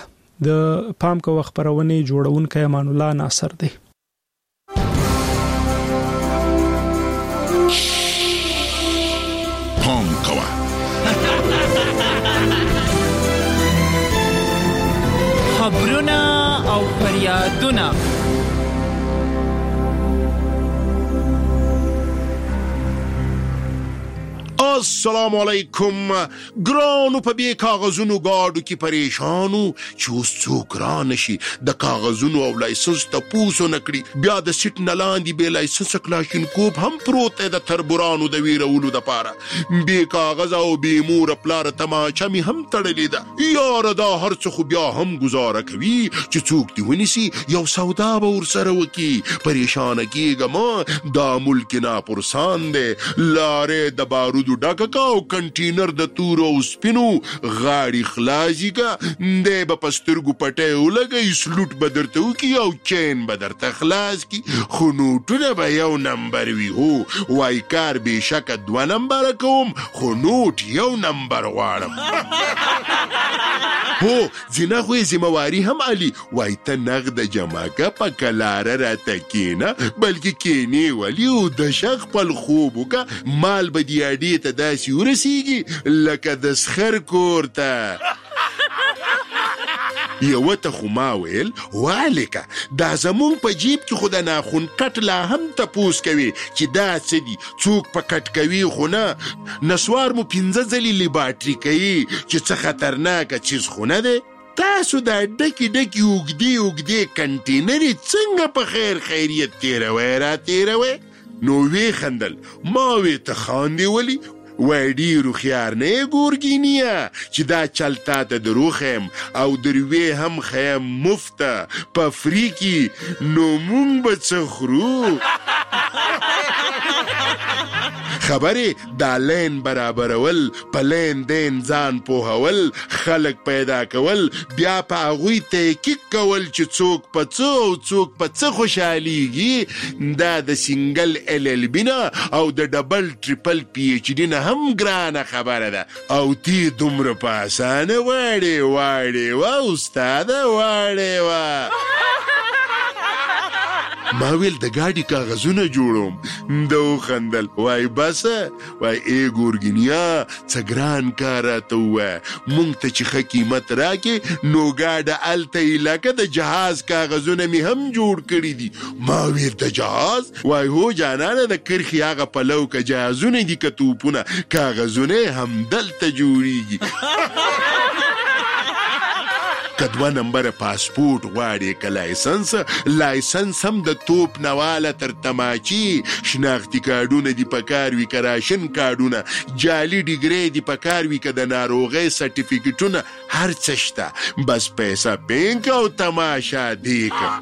د پام کوه خبرونه جوړونکو امان الله ناصر دی. پام کوه خبرونه او فریادونه. السلام علیکم. ګرانو په بې کاغذونو گاډو کې پریشانو چې اوس څوک را نشي د کاغذونو او لایسنس ته پوسو نکړي. بیا د سیټ نه لاندې بې لایسنس کلاشینکوف هم پروت دی د تربورانو د ویرولو دپاره. بې کاغذ او بې مور پلار تماچه مې هم تړلې ده. یاره دا هر څه خو بیا هم گزاره کوي چې څوک دی ونیسي یو سودا به ورسره وکړي. پریشانه کېږه ما دا ملک ناپرسان دی. لارې د بارودو ډکه او کنټینر د تورو او سپینو غاړي خلاصي کا دی به په سترګو پټۍ ولګوي. سلوټ به درته وکړي او چین به درته خلاص کړي. خو نوټونه به یو نمبر وي. هو وای کار بېشکه 2 نمبره کوم خو نوټ یو نمبر غواړم. هو ځینه خو یې ذمواري هم علي. وای ته نغده جمع که په کلاره راته کېنه بلکې کېنې ولي او د شخ خپل خوب وکړه. مال به دې اډې ته داسې ورسیږي لکه د سخر کور ته. یو ته خو ما ویل والکه دا زمون په جیب کې خو د ناخون کټ لا هم تپوس کوي چې دا څه دي. څوک په کټ کوي خو نه. نسوار مو 15 ځلې لیباټري کوي چې څه خطرناکه چیز خو نه دی. تاسو دا ډکی اوږدې کنټینرې څنګه په خیر خیریت تیروئ را تیروئ؟ نو وی خندل. ما وی ته خاندې ولی؟ وای ډیرو خیار نه ګورګینیا چې دا چلتا ته دروخم او دروي هم خیم مفته په فریکی نو مونږ به څخرو. خبرې دا لین برابرول، په لین دین ځان پوهول، خلک پیدا کول، بیا په هغوی تحقیق کول چې څوک په څه او څوک په څه خوشحالیږي. دا د سنگل LLB نه او د ډبل ټریپل PhD نه هم ګرانه خبره ده. او تی دومره په اسانه واړې وا استاده واړې وا. ما ویل د ګاډي کاغذونه جوړوم. د وخندل، وای بسه، وای ای ګورګینیا څه ګران کار راته ووایه، مونږ ته چې ښه قیمت راکې نو ګاډه هلته لکه د جهاز کاغذونه مې هم جوړ کړي دي. ما ویل د جهاز؟ وای هو جانانه، د کرښې هغه پلو که جهازونه دي که توپونه، کاغذونه همدلته جوړیږي. که 2 نمبره پاسپورت غواړې که لایسنس هم د توپ نواله تر تماچی، شناختی کارډونه دي پکار وي که راشن کارډونه، جعلي ډیګرې دي پکار وي که د ناروغۍ سرټیفیکټونه، هر څه شته، بس پیسه بینک او تماشا دیکه.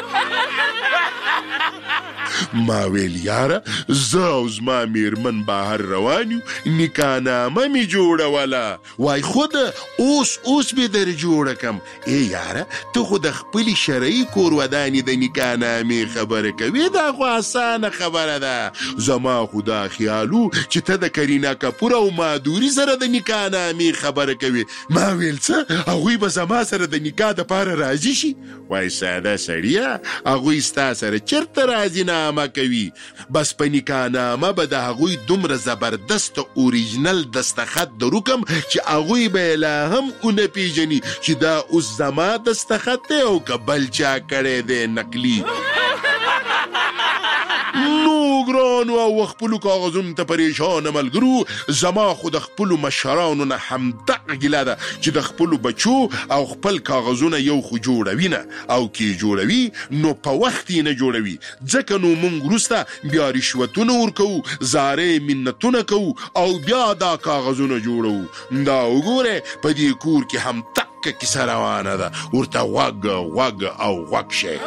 ما ویل یاره زه او زما میرمن بهر روان یو، نکاحنامه می جوړوله. وای خود اوس به در جوړه کم. ای یاره ته خو د خپلې شرعي کور ودانې د نکاحنامې خبره کوي، دا خو اسانه خبره ده. زما خو دا خیالو چې ته د کرینا کپور او مادوري سره د نکاحنامې خبره کوي. ما ویل څه هغوی به زما سره د نکاح دپاره راضي شي؟ وای ساده سړیه، هغوی ستا سره چېرته راضي نامه کوي؟ بس په نکاحنامه به د هغوی دومره زبردست اوریجنل دستخط دروکم چې هغوی به یې لا هم ونه پیژني چې دا اوس زما دستخط دی او که بل چا کړی دی نقلي. نو ګرانو او خپلو کاغذونو ته پریشانه ملګرو، زما خو د خپلو مشرانو نه همدغه ګیله ده چې د خپلو بچو او خپل کاغذونه یو خو جوړوي نه، او کې جوړوي نو په وخت یې نه جوړوي. ځکه نو مونږ وروسته بیا رشوتونه ورکوو، زارې منتونه کوو او بیا دا کاغذونه جوړوو. دا وګوره په دې کور کې هم تکه کیسه روانه ده، ورته غوږ او غوږ شئ.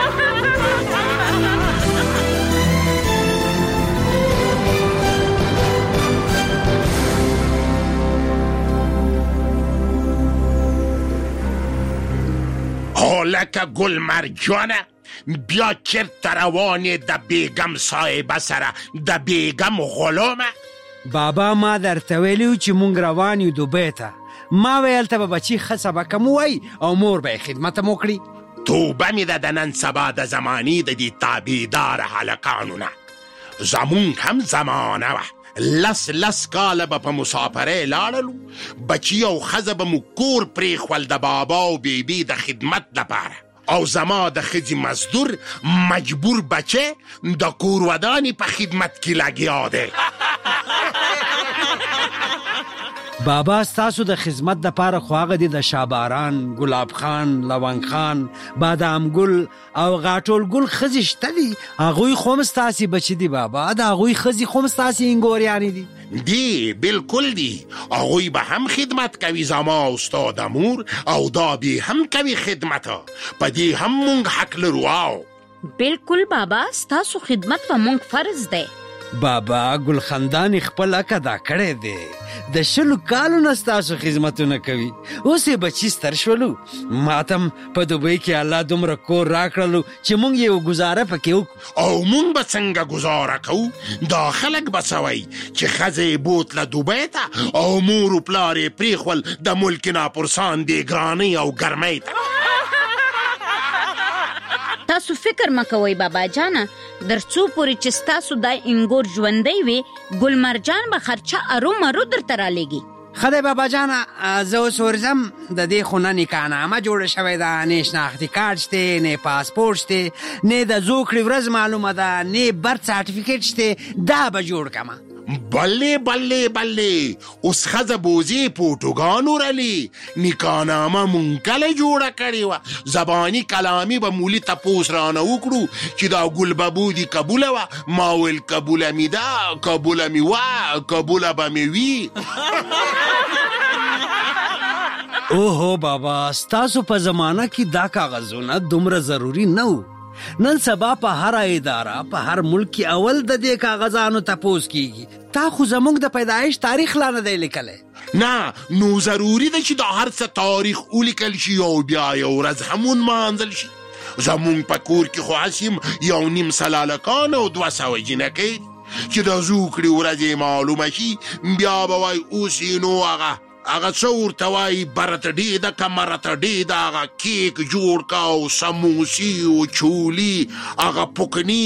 لکه گل مرجانه بیا چرته روانې د بیگم صاحبه سره، د بیگم غلامه. بابا ما درته ویلو چې مونږ روان یو دوبۍ ته. ما ویل ته به بچي ښه سبق مو وایي او مور به یې خدمت مو کړي. توبه مې ده د نن سبا د زمانې د دې تابعداره هلکانو نه. زمونږ هم زمانه وه، لس کاله به په مسافرۍ لاړلو، بچي او ښځه به مو کور پرېښول د بابا او بیبي د خدمت لپاره، او زما د ښځې مزدور مجبور بچه د کور ودانې په خدمت کې لګیا دی. بابا ستاسو د خدمت د پاره خو هغه دي د شاباران، ګلاب خان، لونګ خان، بادام ګل او غاټول ګل ښځې شته دي، هغوی خو هم ستاسې بچي دي بابا، د هغوی ښځې خو هم ستاسې انګوریانې دي. بلکل دي، هغوی به هم خدمت کوي زما او ستا د مور، او دا به هم کوي خدمت، په دې هم مونږ حق لرو. بلکل بابا، ستاسو خدمت په مونږ فرض دی. بابا ګل خندان خپل اکا دا کړی دی، د 20 کالو نه ستاسو خدمتونه کوي، اوس یې بچي ستر شولو. ماتم په دوبۍ کې الله دومره کور راکړلو چې مونږ یې ګزاره پکې وکړو. او مونږ به څنګه ګزاره کوو؟ دا خلک به څه وایي چې ښځه یې بوتله دوبۍ ته او مور و پلار یې پرېښول د ملک ناپرسان دې ګرانۍ او ګرمۍ ته. تاسو فکر مکوئ بابا جانه، در څو پورې چې ستاسو دا انګور ژوندی وي، ګل مرجان به خرچه ارومرو درته رالیږي. ښه دی بابا جانه، زه اوس ورځم. د دې خو نه نکاحنامه جوړه شوې ده، نه شناختي کارت شته، نه پاسپورت شته، نه د زوکړې ورځ معلومه ده، نه برت سرټیفیکیټ شته. دا به جوړ کمه. بله اوس ښځه بوزي پوټوګانو رلی، نکاحنامه مونږ کله جوړه کړې وه. زباني کلامي به مولي تپوس رانه وکړو چې دا ګل ببو دي قبوله وه. ما ویل قبوله مې ده، قبوله مې وه، قبوله به مې وي. اوهو بابا، ستاسو په زمانه کې دا کاغذونه دومره ضروری نه وو. نن سبا په هر اداره په هر ملک کې اول د دې کاغذانو تپوس کیږي. تا خو زموږ د پیدایش تاریخ لا نه دی لیکلی. نه نو ضروري ده چې د هر څه تاریخ ولیکل شي او بیا یو ورځ هم ونمانځل شي. زموږ په کور کې خو هسې 1.5 سلالکان او 200 جینکۍ چې د زوکړې ورځې معلومه شي بیا به وایي اوس یې نو هغه څه ورته وایي برتډې ده که مرتډې ده هغه کیک جوړ کا او سموسي او چولي هغه پوکني.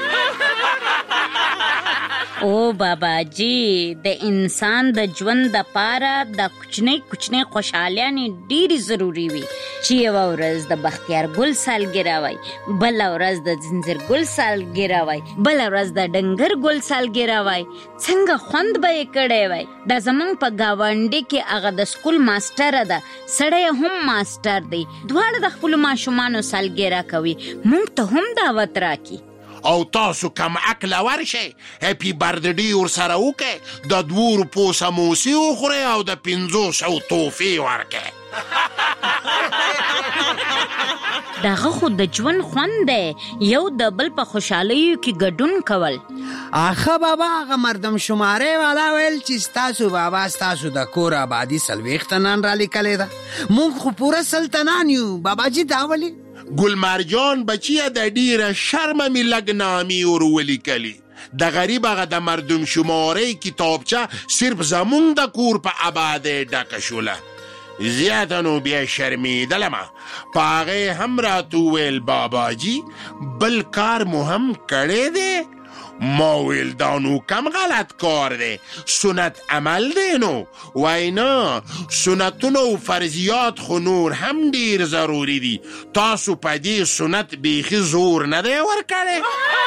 او بابا جی د انسان د ژوند د پاره د کوچنی خوشحالیانې ډېرې ضروري وي چې یوه ورځ د بختیار ګل سالګرا وای، بله ورځ د ځنځیر ګل سالګرا وای، بله ورځ د ډنګر ګل سالګرا وای. څنګه خوند به یې کړی وای. دا زمونږ په ګاونډي کې هغه د سکول ماسټره ده، سړی هم ماسټر دی، دواړه د خپلو ماشومانو سالګرا کوي. موږ ته هم دعوت راکړي او تاسو کم عقله ورشئ هپی برثډې ورسره وکئ، د 2 روپو سموسې وخورئ او د 500 تحفې ورکئ. دغه خو د ژوند خوند دی، یو د بل په خوشحالیو کې ګډون کول. آخه بابا هغه مردم شماره والا ویل چې ستاسو بابا ستاسو د کور آبادي 40 تنان را لیکلی ده. مونږ خو پوره 100 تنان یو. بابا جی دا ولې؟ ګل مرجان بچیه د ډیره شرمه می لږ نامې ور ولیکلي. د غریب هغه د مردم شمارې کتابچه صرف زمونږ د کور په آبادۍ ډکه شوله. زیاته نو بیا شرمېدلمه. په هغې هم راته وویل بابا جی بل کار مو هم کړی دی؟ ما ویل دا نو کم غلط کار دی، سنت عمل دی. نو وای نه، سنتونه او فرضیات خو نور هم ډیر ضروری دي. تاسو په دې سنت بیخي زور نه دی ورکړی؟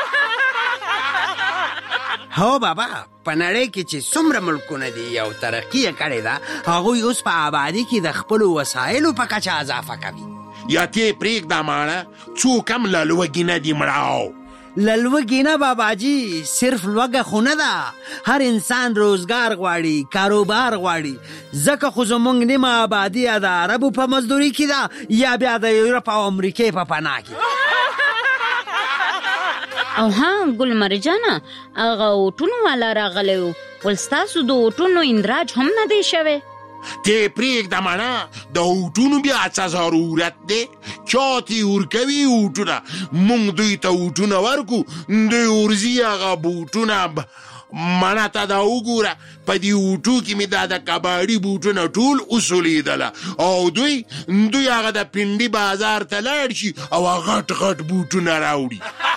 هو بابا، په نړۍ کې چې څومره ملکونه دي او ترقي یې کړې ده، هغوی اوس په آبادي کې د خپلو وسایلو په کچه اضافه کوي. یا تی پرېږده ماړه، څوک هم له لوږې نه دي مړاو. لوږې نه بابا جی، صرف لوږه خو نه ده، هر انسان روزګار غواړي، کاروبار غواړي. ځکه خو زموږ نیمه آبادي یا د عربو په مزدوري کې ده یا بیا د یورپ او امریکې په پناه کې. او ها ګل مرجانه، هغه اوټونو والا راغلی و، ول ستاسو د اوټونو اندراج هم نه دی شوی؟ تی پرېږده مړه، د اوټونو بیا څه ضرورت دی؟ چا تی ورکوي اوټونه؟ مونږ دوی ته اوټونه ورکو، دوی ورځي هغه بوټونه. مړه ته دا وګوره، په دې اوټو کې مې دا د کباړي بوټونه ټول وسولیدله او دوی هغه د پنډي بازار ته لاړ شي او غټ غټ بوټونه راوړي.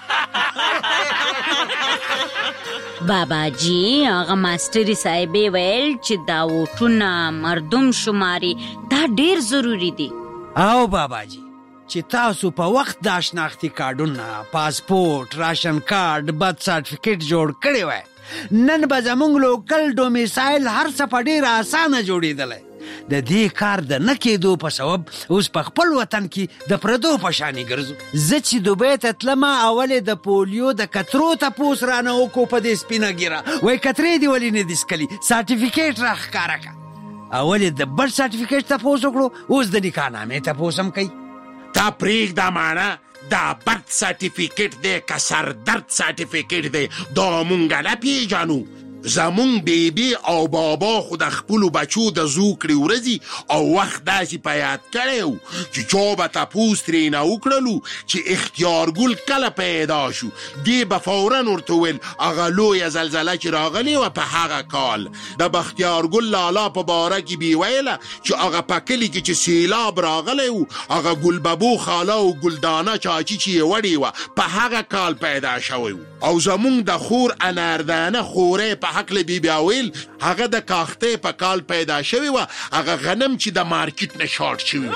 بابا جی هغه ماستری صاحبې ویل چې دا اوټونه مردم شماري دا ډیر ضروری دي. او بابا جی چې تاسو په وخت د شناختی کارډونه، پاسپورت، راشن کارت، برث سرټیفیکیټ جوړ کړی وای، نن به زموږ لوکل ډومیسایل هر څه په ډېره اسانه جوړېدلی. د دې کار د نه کېدو په سبب اوس په خپل وطن کې د پردو په شانې ګرځو. زه چې دوبۍ ته تلمه، اولې د پولیو د کترو تپوس رانه وکړو په دې سپینه ګیره، وایي کترې دې ولې نه دي څکلي، سرټیفیکیټ را ښکاره کړه. اولې د برث سرټیفیکیټ تپوس وکړو، اوس د نکاحنامې تپوس هم کوي. تا پرېږده ماړه، دا برث سرټیفیکیټ دی که سردرد سرټیفیکیټ دی دا مونږ نه پیژنو. زمون بیبي او بابا خو د خپلو بچو د زوکړې ورځې او وخت داسې په یاد کړی و چې چا به تپوس ترېنه وکړلو چې اختیارګل کله پیدا شو. دې به فوراً ورته ویل هغه لویه زلزله چې راغلې وه په هغه کال. د بختیارګل لالا په باره کې بې ویله چې هغه په کلي کې چې سیلاب راغلی و، هغه ګلببو خاله او ګلدانه چاچي چې یې وړې وه په هغه کال پیدا شوی و. او زمونږ د خور اناردانه خورې په حقله بی بیا ویل هغه د کاختې په کال پیدا شوی و، هغه غنم چې د مارکیټ نه شارټ شوی و.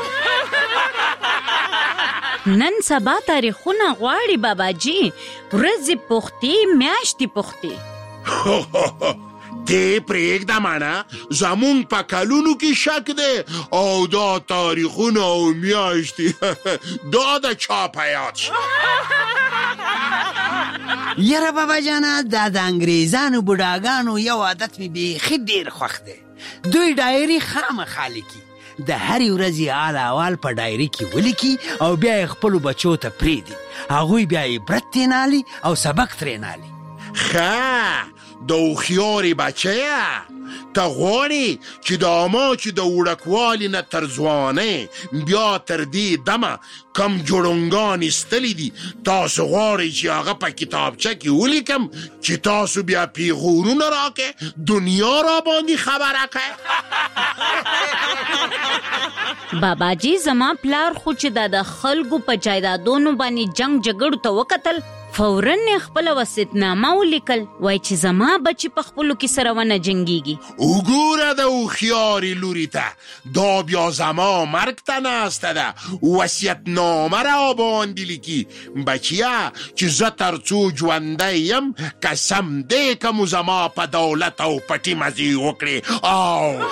نن سبا تاریخونه غواړي بابا جی، ورځې پختې میاشتې پختې. تی پرېږده مانا، زمونږ په کلونو کې شک دی او دا تاریخونه او میاشتې دا د چا په یاد شي؟ یاره بابا جانا، دا د انګریزانو بوډاګانو یو عادت مې بیخي ډېر خوښ دی. دوی ډایري خامخا لیکي، د هرې ورځې حال احوال په ډایري کې ولیکي او بیا یې خپلو بچو ته پرېږدي. هغوی بیا عبرت ترې نالي او سبق ترې نالي. ښه د هوښیارې بچیه، ته غواړې چې د اما چې د وړکوالي نه تر ځوانۍ بیا تر دې دمه کم جوړونګان ایستلي دي، تاسو غواړئ چې هغه په کتابچه کې ولیکم چې تاسو بیا پیغورونه راکې دنیا را باندې خبره کړئ؟ باباجي زما پلار خو چې د خلکو په جایدادونو باندې جنگ جګړو ته وکتل، فوراً خپل وصیتنامه ولیکل، وای چې زما بچی په خپلو کې سره ونه جنګیږي. وګوره د هوښیارې لوري ته دا بیا زما مرګ ته ناسته ده، وصیتنامه را باندې لیکي. بچیه چې زه تر څو ژوندی یم قسم دې که مو زما په دولت او پټي مزې وکړې. او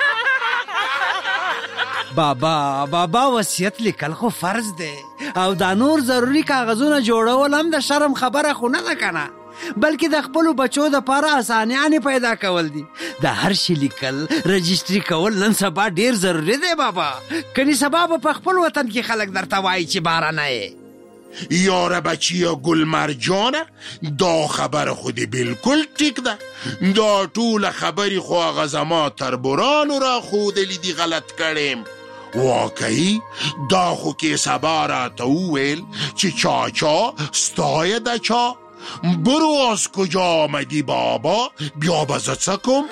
بابا وصیت لیکل خو فرض دی او دا نور ضروری کاغذونه جوړول هم د شرم خبره خو نه ده کنه، بلکې د خپلو بچو دپاره اسانیانې پیدا کول دي. د هر شي لیکل رجسټري کول نن سبا ډیر ضروری دی بابا، کني سبا به په خپل وطن کې خلک درته وایي چې بارانه یې. یاره بچیه گل مرجانه، دا خبر خودی بالکل ټیک ده. دا ټول خبری خو هغه زما تربورانو را خودلی دی غلط کړم. واقعی دا خو کې سبا راته وویل چې چاچا ستای د چا، برو از کجا آمدی بابا، بیا به زه څه کوم؟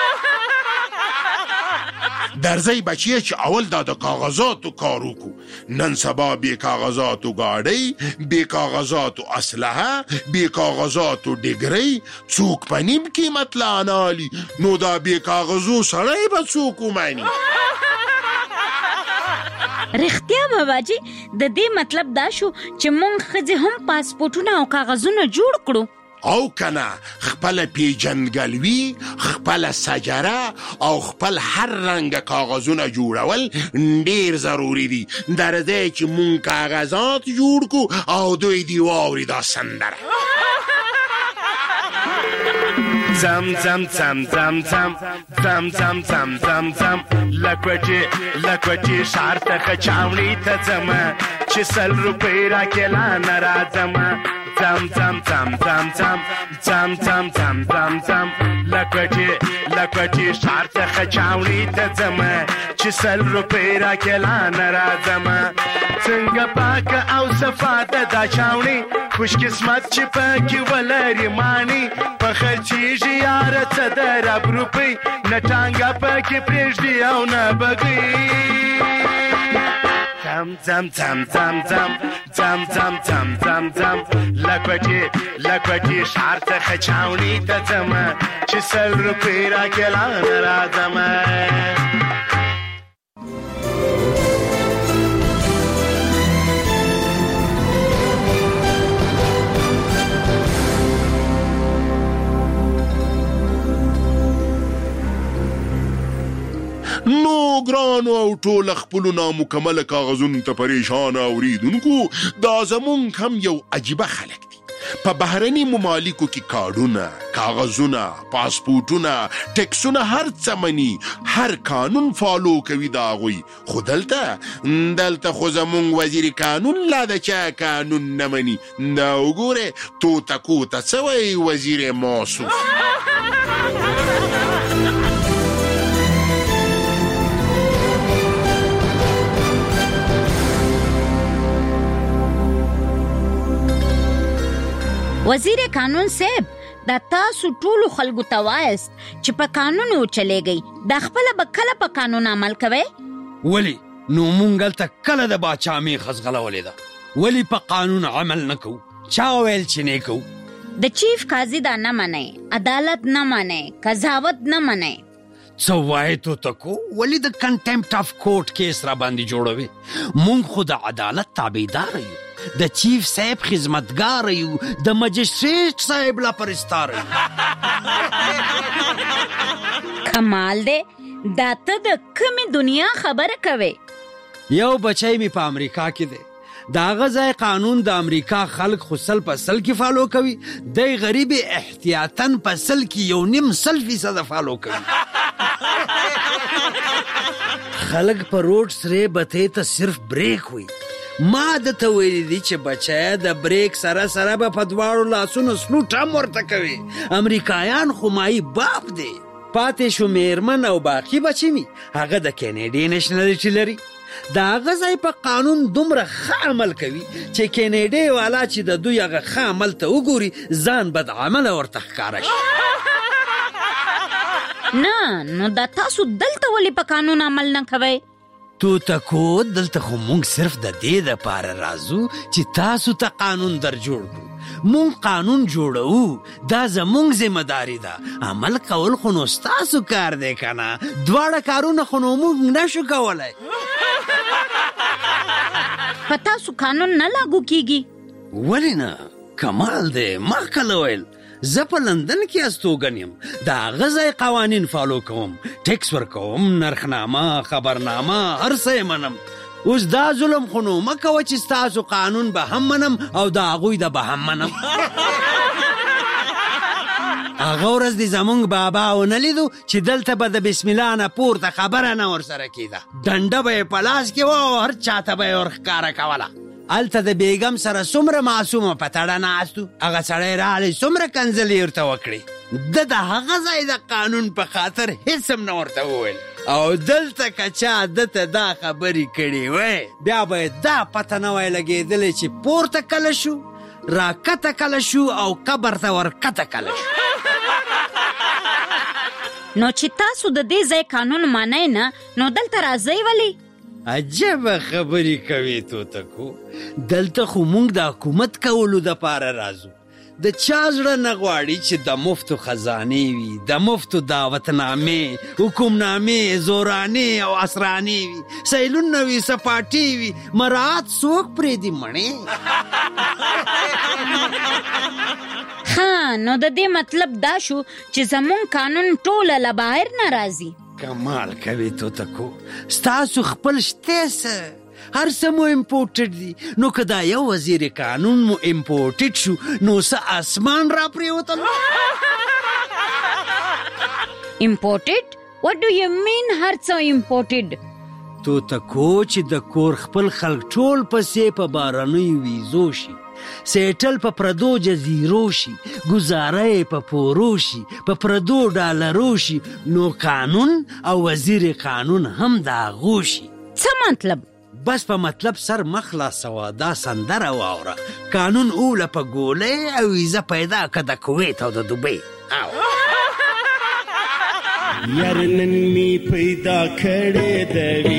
درځئ بچیه چې اول دا د کاغذاتو کار وکړو. نن سبا بې کاغذاتو ګاډۍ، بې کاغذاتو اسلحه، بې کاغذاتو ډګرۍ، څوک په نیم قیمت لعنالي، نو دا بې کاغذو سړی به څوک ومني؟ رښتیا باباجي د دې مطلب دا شو چې مونږ ښځې هم پاسپورټونه او کاغذونه جوړ کړو. او کنه خپل پیجنګلوي، خپل سجره او خپل هر رنګ کاغذونه جوړول ډیر ضروری دي. درځئ چې مونږ کاغذات جوړ کو او دوی دی واوري دا سندره. زم زم زم زم زم زم زم زم زم زم لکوټي ښار ته خچاوڼي ته ځمه چې 100 روپۍ راکېلا نه راځمه. زم زم زم زم زم زم زم زم زم زم لکوټي ښار ته خچاوڼي ته ځمه چې 100 روپۍ راکېلا نه راځمه. څنګه پاکه او صفا ده دا چاوڼي، خوش قسمت چې پکې ولري ماڼي، په خرچیږي یاره څه د رب روپۍ، نه ټانګه پکې پرېږدي او نه بګۍ. زم زم زم زم زم زم زم زم زم زم لکوټي ښار ته خچاوڼي ته ځمه چې 100 روپۍ راکېلا نه راځمه. نو ګرانو او ټول خپلو نامکمله کاغذونو ته پریشانه اوریدونکو، دا زمونږ هم یو عجیبه خلک دي. په بهرني ممالکو کې کارډونه، کاغذونه، پاسپورټونه، ټکسونه هر څه مني، هر قانون فالو کوي د هغوی. خو دلته خو زمونږ وزیر قانون لا د چا قانون نه مني. دا وګوره توته کوته څه وایي وزیر موصوف. وزیر قانون صاحب، دا تاسو ټولو خلکو ته وایست چې په قانون وچلېږئ، دا خپله به کله په قانون عمل کوئ؟ ولې؟ نو مونږ هلته کله د باچا میخه ځغلولې ده، ولې په قانون عمل نه کوو؟ چا ویل چې نه کوو؟ د چیف قاضي دا نه منئ، عدالت نه منئ، قضاوت نه منئ. څه وایې توتکو؟ ولې د کنټمپټ آف کورټ کیس را باندې جوړوي؟ مونږ خو د عدالت تابعدار یو، د چیف صاحب خدمتګار یو، د مجسټریټ صاحب لا پرستار یو. کمال دی، دا ته د کومې دنیا خبره کوي؟ یو بچی می په امریکا کې دی، دا غځای قانون د امریکا خلک خو 100% کې فالو کوي، دی غریب احتیاطاً په 100% کې 1.5% فالو کوي. خلک په روډ سره بته ته صرف بریک وي. ما د ته ویلي دي چې بچی د بریک سره سره به په دواړو لاسونو سلوټ هم ورته کوي. امریکایان خو مایي باپ دی. پاتې شو میرمن او باقي بچی مې هغه د کینیډي نېشنلټي لري. د هغه ځای په قانون دومره ښه عمل کوي چې کینیډي والا چې د دوی هغه ښه عمل ته وګوري ځان بد عمله ورته ښکاره شي. نه نو دا تاسو دلته ولې په قانون عمل نه کوئ؟ توتکو دلته خو مونږ صرف د دې دپاره راځو چې تاسو ته قانون در جوړ کړو. مونږ قانون جوړو، دا زمونږ ذمہ داری ده. عمل کول خو نو ستاسو کار دی که نه؟ دواړه کارونه خو نو مونږ نشو کولی. په تاسو قانون نه لاګو کیږي؟ ولې نه؟ کمال دی. ما کله ویل زه په لندن کې استوګن یم، د هغه ځای قوانین فالو کوم، ټیکس ورکوم، نرخنامه، خبرنامه، هر څه یې منم. اوس دا ظلم خو نو مه کوه چې ستاسو قانون به هم منم او د هغوی د به هم منم. هغه ورځ دې زمونږ بابا ونه لیدو چې دلته به د بسم الله نه پورته خبره نه ورسره کېده. ډنډه به یې په لاس کې وه او هر چاته به یې ورښکاره کوله. هلته د بیګم سره څومره معصومه په تړه ناست و، هغه سړی راغلی څومره کنځلې ورته وکړې. ده د هغه ځای د قانون په خاطر هېڅ هم نه ورته وویل. او دلته که چا ده ته دا خبرې کړې وی بیا به یې دا پته نه وی لګېدلی چې پورته کله شو، راکته کله شو او قبر ته ورکته کله شو. نو چې تاسو د دې ځای قانون مانئ نه نو دلته راځئ ولې؟ عجبه خبرې کوي توتکو. دلته خو مونږ د حکومت کولو دپاره راځو. د چا زړه نه غواړي چې د مفتو خزانې وي، د مفتو دعوتنامې، حکمنامې، زورانې او اسرانې وي، سیلونه وي، سپاټې وي، مراعات څوک پرېږدي مڼې. ها نو د دې مطلب دا شو چې زمونږ قانون ټوله له بهر نه راځي. کمال کوي توتکو. ستاسو خپل شته څه هر څه مو امپورټډ دي. نو که دا یو وزیر قانون مو امپورټډ شو نو څه اسمان را پرېوتل؟ امپورټډ؟ what do you mean هر څه امپورټډ؟ توتکو چې د کور خپل خلک ټول پسې په بارانیو ویزو شي، سیټل په پردو جزیرو شي، گزاره په پورو شي، په پردو ډالرو شي، نو قانون او وزیر قانون هم د هغو شي. څه مطلب؟ بس په مطلب سر مخلاصوه. دا سندره واوره. قانون اوله په ګولۍ او ویزه پیدا که د کویت او د دوبۍ. یار نن می پیدا کړې د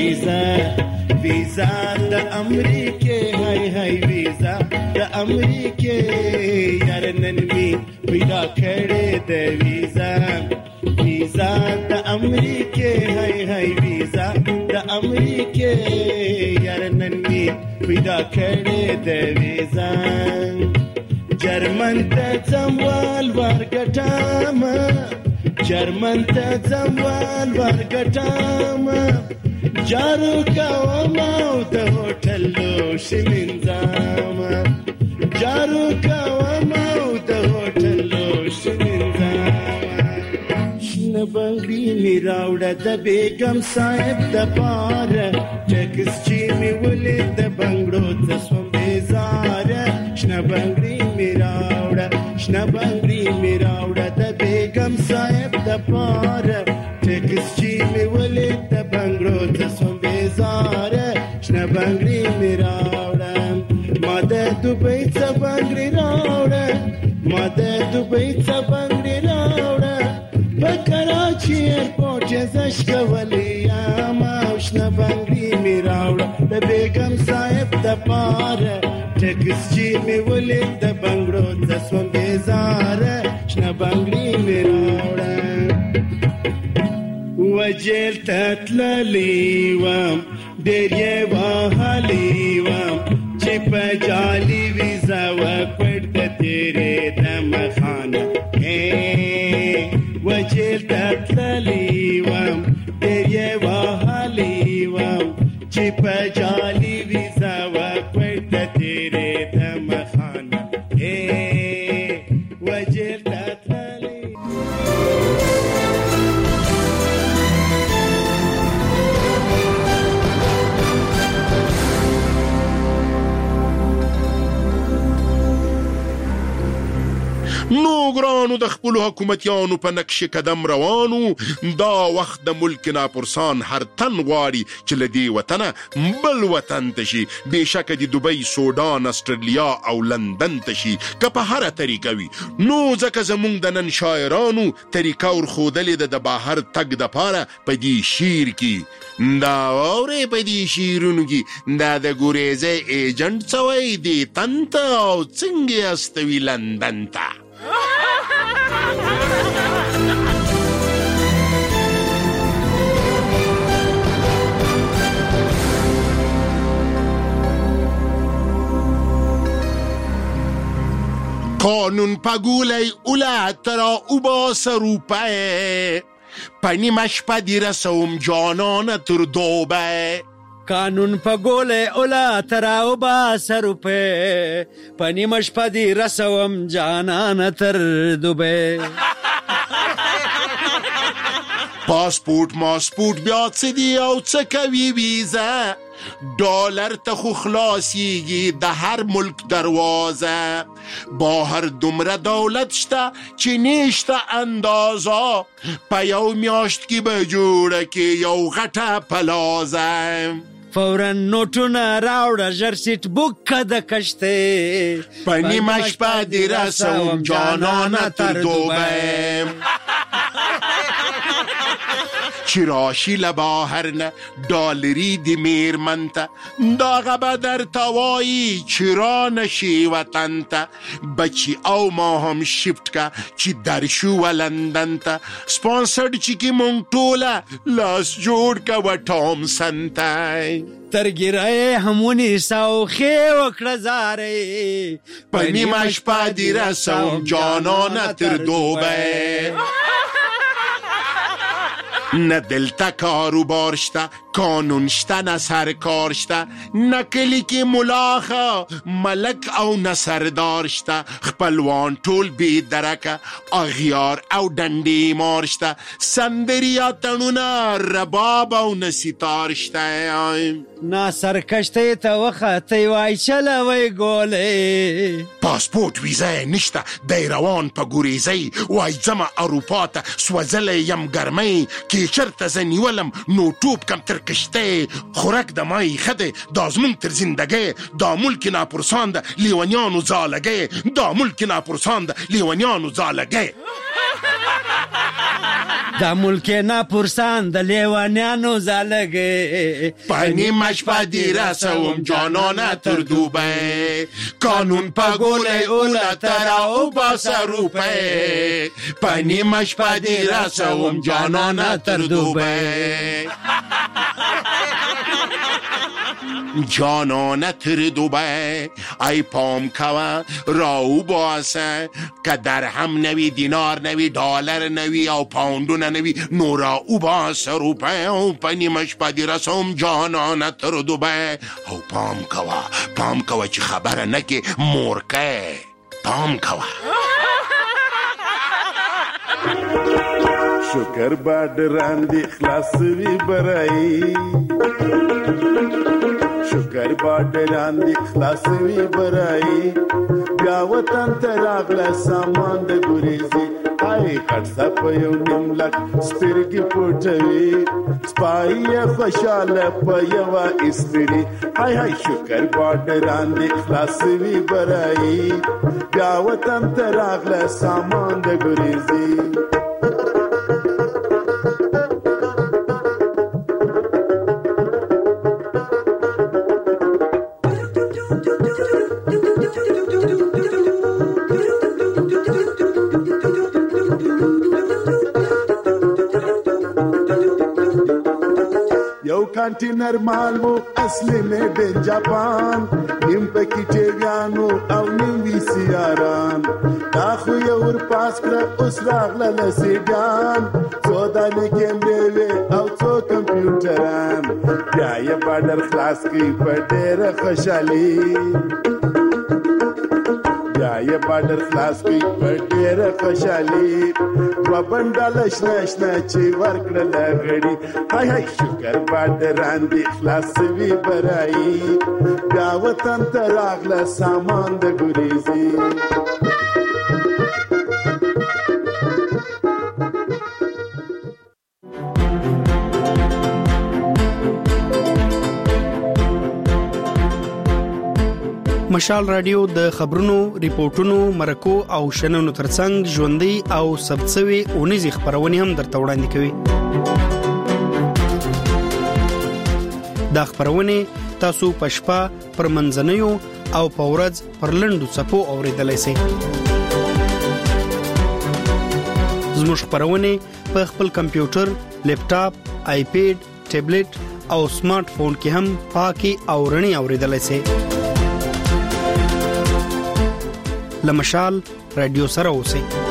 ویزا د امریکې، هاي هاي ویزا د امریکې. یار نن می پیدا کړې د ویزا د امریکې، هاي هاي ویزا د امریکې. یار نن می پیدا کړې د ویزا. جرمن ته ځموال ورګټم، جرمن ته ځموال ورګټم، جارو کوم او د هوټل لوښي مینځم، جارو کوم او د هوټل لوښي مینځم. شنه بنګړي مې راوړه د بیګم صاحب دپاره، ټکس چې مې ولید د بنګړو ته سوم بیزاره. شنه بنګړي مې راوړه، شنه بنګړي مې راوړه د بیګم صاحب دپاره، ټکس چې مې ولید د بنګړو ته سوم بیزاره. شنه بنګړي مې راوړه، ما د دوبۍ څه بنګړي راوړه، ما د دوبۍ څه بنګړي راوړه. په کراچي ایرپورټ یې زش کولی یم، او شنه بنګړي مې راوړه د بیګم صاحب دپاره، ټکس چې مې ولید د بنګړو ته سوم بیزاره. شنه بنګړي مې راوړه. وجیل ته تللی وم، ډېر یې وهلی وم، چې په جعلي ویزا وکړ ته تېرېدمه خانه. وجیل ته تللی وم، ډېر یې وهلی وم، چې په جعلي ویزا وکړ ته تېرېدمه خانه. وجیل ته تللی. ګرانو د خپل حکومتیانو په نقش قدم روانو. دا وخت د ملک ناپرسان هر تن غواړي چې له دې وطنه بل وطن ته شي، بېشکه د دوبۍ، سودان، استرالیا او لندن ته شي که په هره طریقه وي. نو ځکه زمونږ د نن شاعرانو طریقه ورښودلې ده د بهر تګ دپاره په دې شعر کې. دا واورې په دې شعرونو کې دا د ګوریزۍ ایجنټ څه وایي دې تن ته او څنګه یې استوي لندن ته. قانون پگوله اولت را او با سروپه پنیمش پدی رسوم جانان تر دوبه. قانون په ګوله اوله تراو با سروپه پنیمش پدی رسوم جانان تر دوبه. پاسپورت ماسپورت بیا څه دي او څه کوي ویزه، ډالر ته خو خلاصیږي د هر ملک دروازه. با هر دومره دولت شته چې نشته اندازه، په یو میاشت کې به جوړه کې یو غټه پلازه. فورا نوټونه راوړه ژر سیټ بوک که د کشتې په نیمه شپه دې رسوم جانانه تر دوبه. چې راشي له بهر نه ډالري د میرمن ته، دغه به درته وایي چې را نشي وطن ته. بچي او ما هم شفت که چې درشو لندن ته، سپانسرډ چې کې مونږ ټوله لاس جوړ کوه ټامسن ته. تر ګیرای همونی ساو خې وکړه زارې په نیمه شپه دې رسوم جانانه تر دوبه. نه دلته کاروبار شته، قانون شته، نه سرکار شته، نه کلی کې ملاخه ملک او نه سردار شته. خپلوان ټول بې درکه اغیار او ډنډې مار شته، سندري اتڼونه رباب او نه ستار شته. نه سرکشتې ته وختې وای چلوئ ګولې. پاسپورت ویزه یې نشته، دی روان په ګوریزۍ وای ځمه اروپا ته. سوځلی یم ګرمۍ کې چرته زه نیولم نو ټوپ کم تر کشتۍ. خوراک د مای ښه دی دا زمونږ تر زندګۍ، دا ملک ناپرسان ده لیونیانو ځالګۍ، دا ملک ناپرسان ده لیونیانو ځالګۍ. دا ملک ناپرسان د لیونیانو ځالګۍ، په نیمه شپه دې رسوم جانانه تر دوبۍ. قانون په ګوله اوله تره وباسه روپۍ، په نیمه شپه دې رسوم جانانه تر دوبۍ. جانانه تر دوبۍ ای پام کوه راو باسه، که درهم نوی، دینار نوی، ډالر نوی او پاوندونه نوی، نو راو باسه روپۍ او په نیمه شپه دې رسوم جانانه تر دوبۍ. او پام کوه چې خبره نه کې مورکۍ، پام کوه. شکر بادران دی خلاصوي برای، شکر بادران دی خلاصوي برای. بیا وطن ته راغله سامان د ګوریزي، ای کټ په یو نیم لک سترګې پټوي. سپایه خوشاله په یوه استري، های های شکر بادران دی خلاصوي برای. بیا وطن ته راغله سامان د ګوریزي. کانټینر مال وو اصلي مې د جاپان، نیم پکې ټیویانو او نیم وی سیاران. دا خو یې ور پاس کړه اوس راغله لسیګان، څو دانې کیمرې وې او څو کمپیوټران. بیا یې بارډر خلاص کړي په ډېره خوشحالي، بیا یې بارډر خلاص کړي په ډېره خوشحالي. دوه بنډله شنه شنه چې ورکړله غړي، های های شکر بادران دی خلاصوي برای. بیا وطن ته راغله سامان د ګوریزي. مشال رادیو د خبرونو، ریپورتونو، مرکو او شننو ترڅنګ ژوندۍ او ثبتسوي اونیزي خبرونه هم درته وړاندې کوي. دا خبرونه تاسو په شپه پر منځنیو او په ورځ پر لنډو څپو اوریدلای شئ. زموږ خبرونه په خپل کمپیوټر، لیپټاپ، آیپیډ، ټابلیټ او سمارټ فون کې هم پاکي او رڼي اوریدلای شئ. لمشال رادیو سره اوسئ.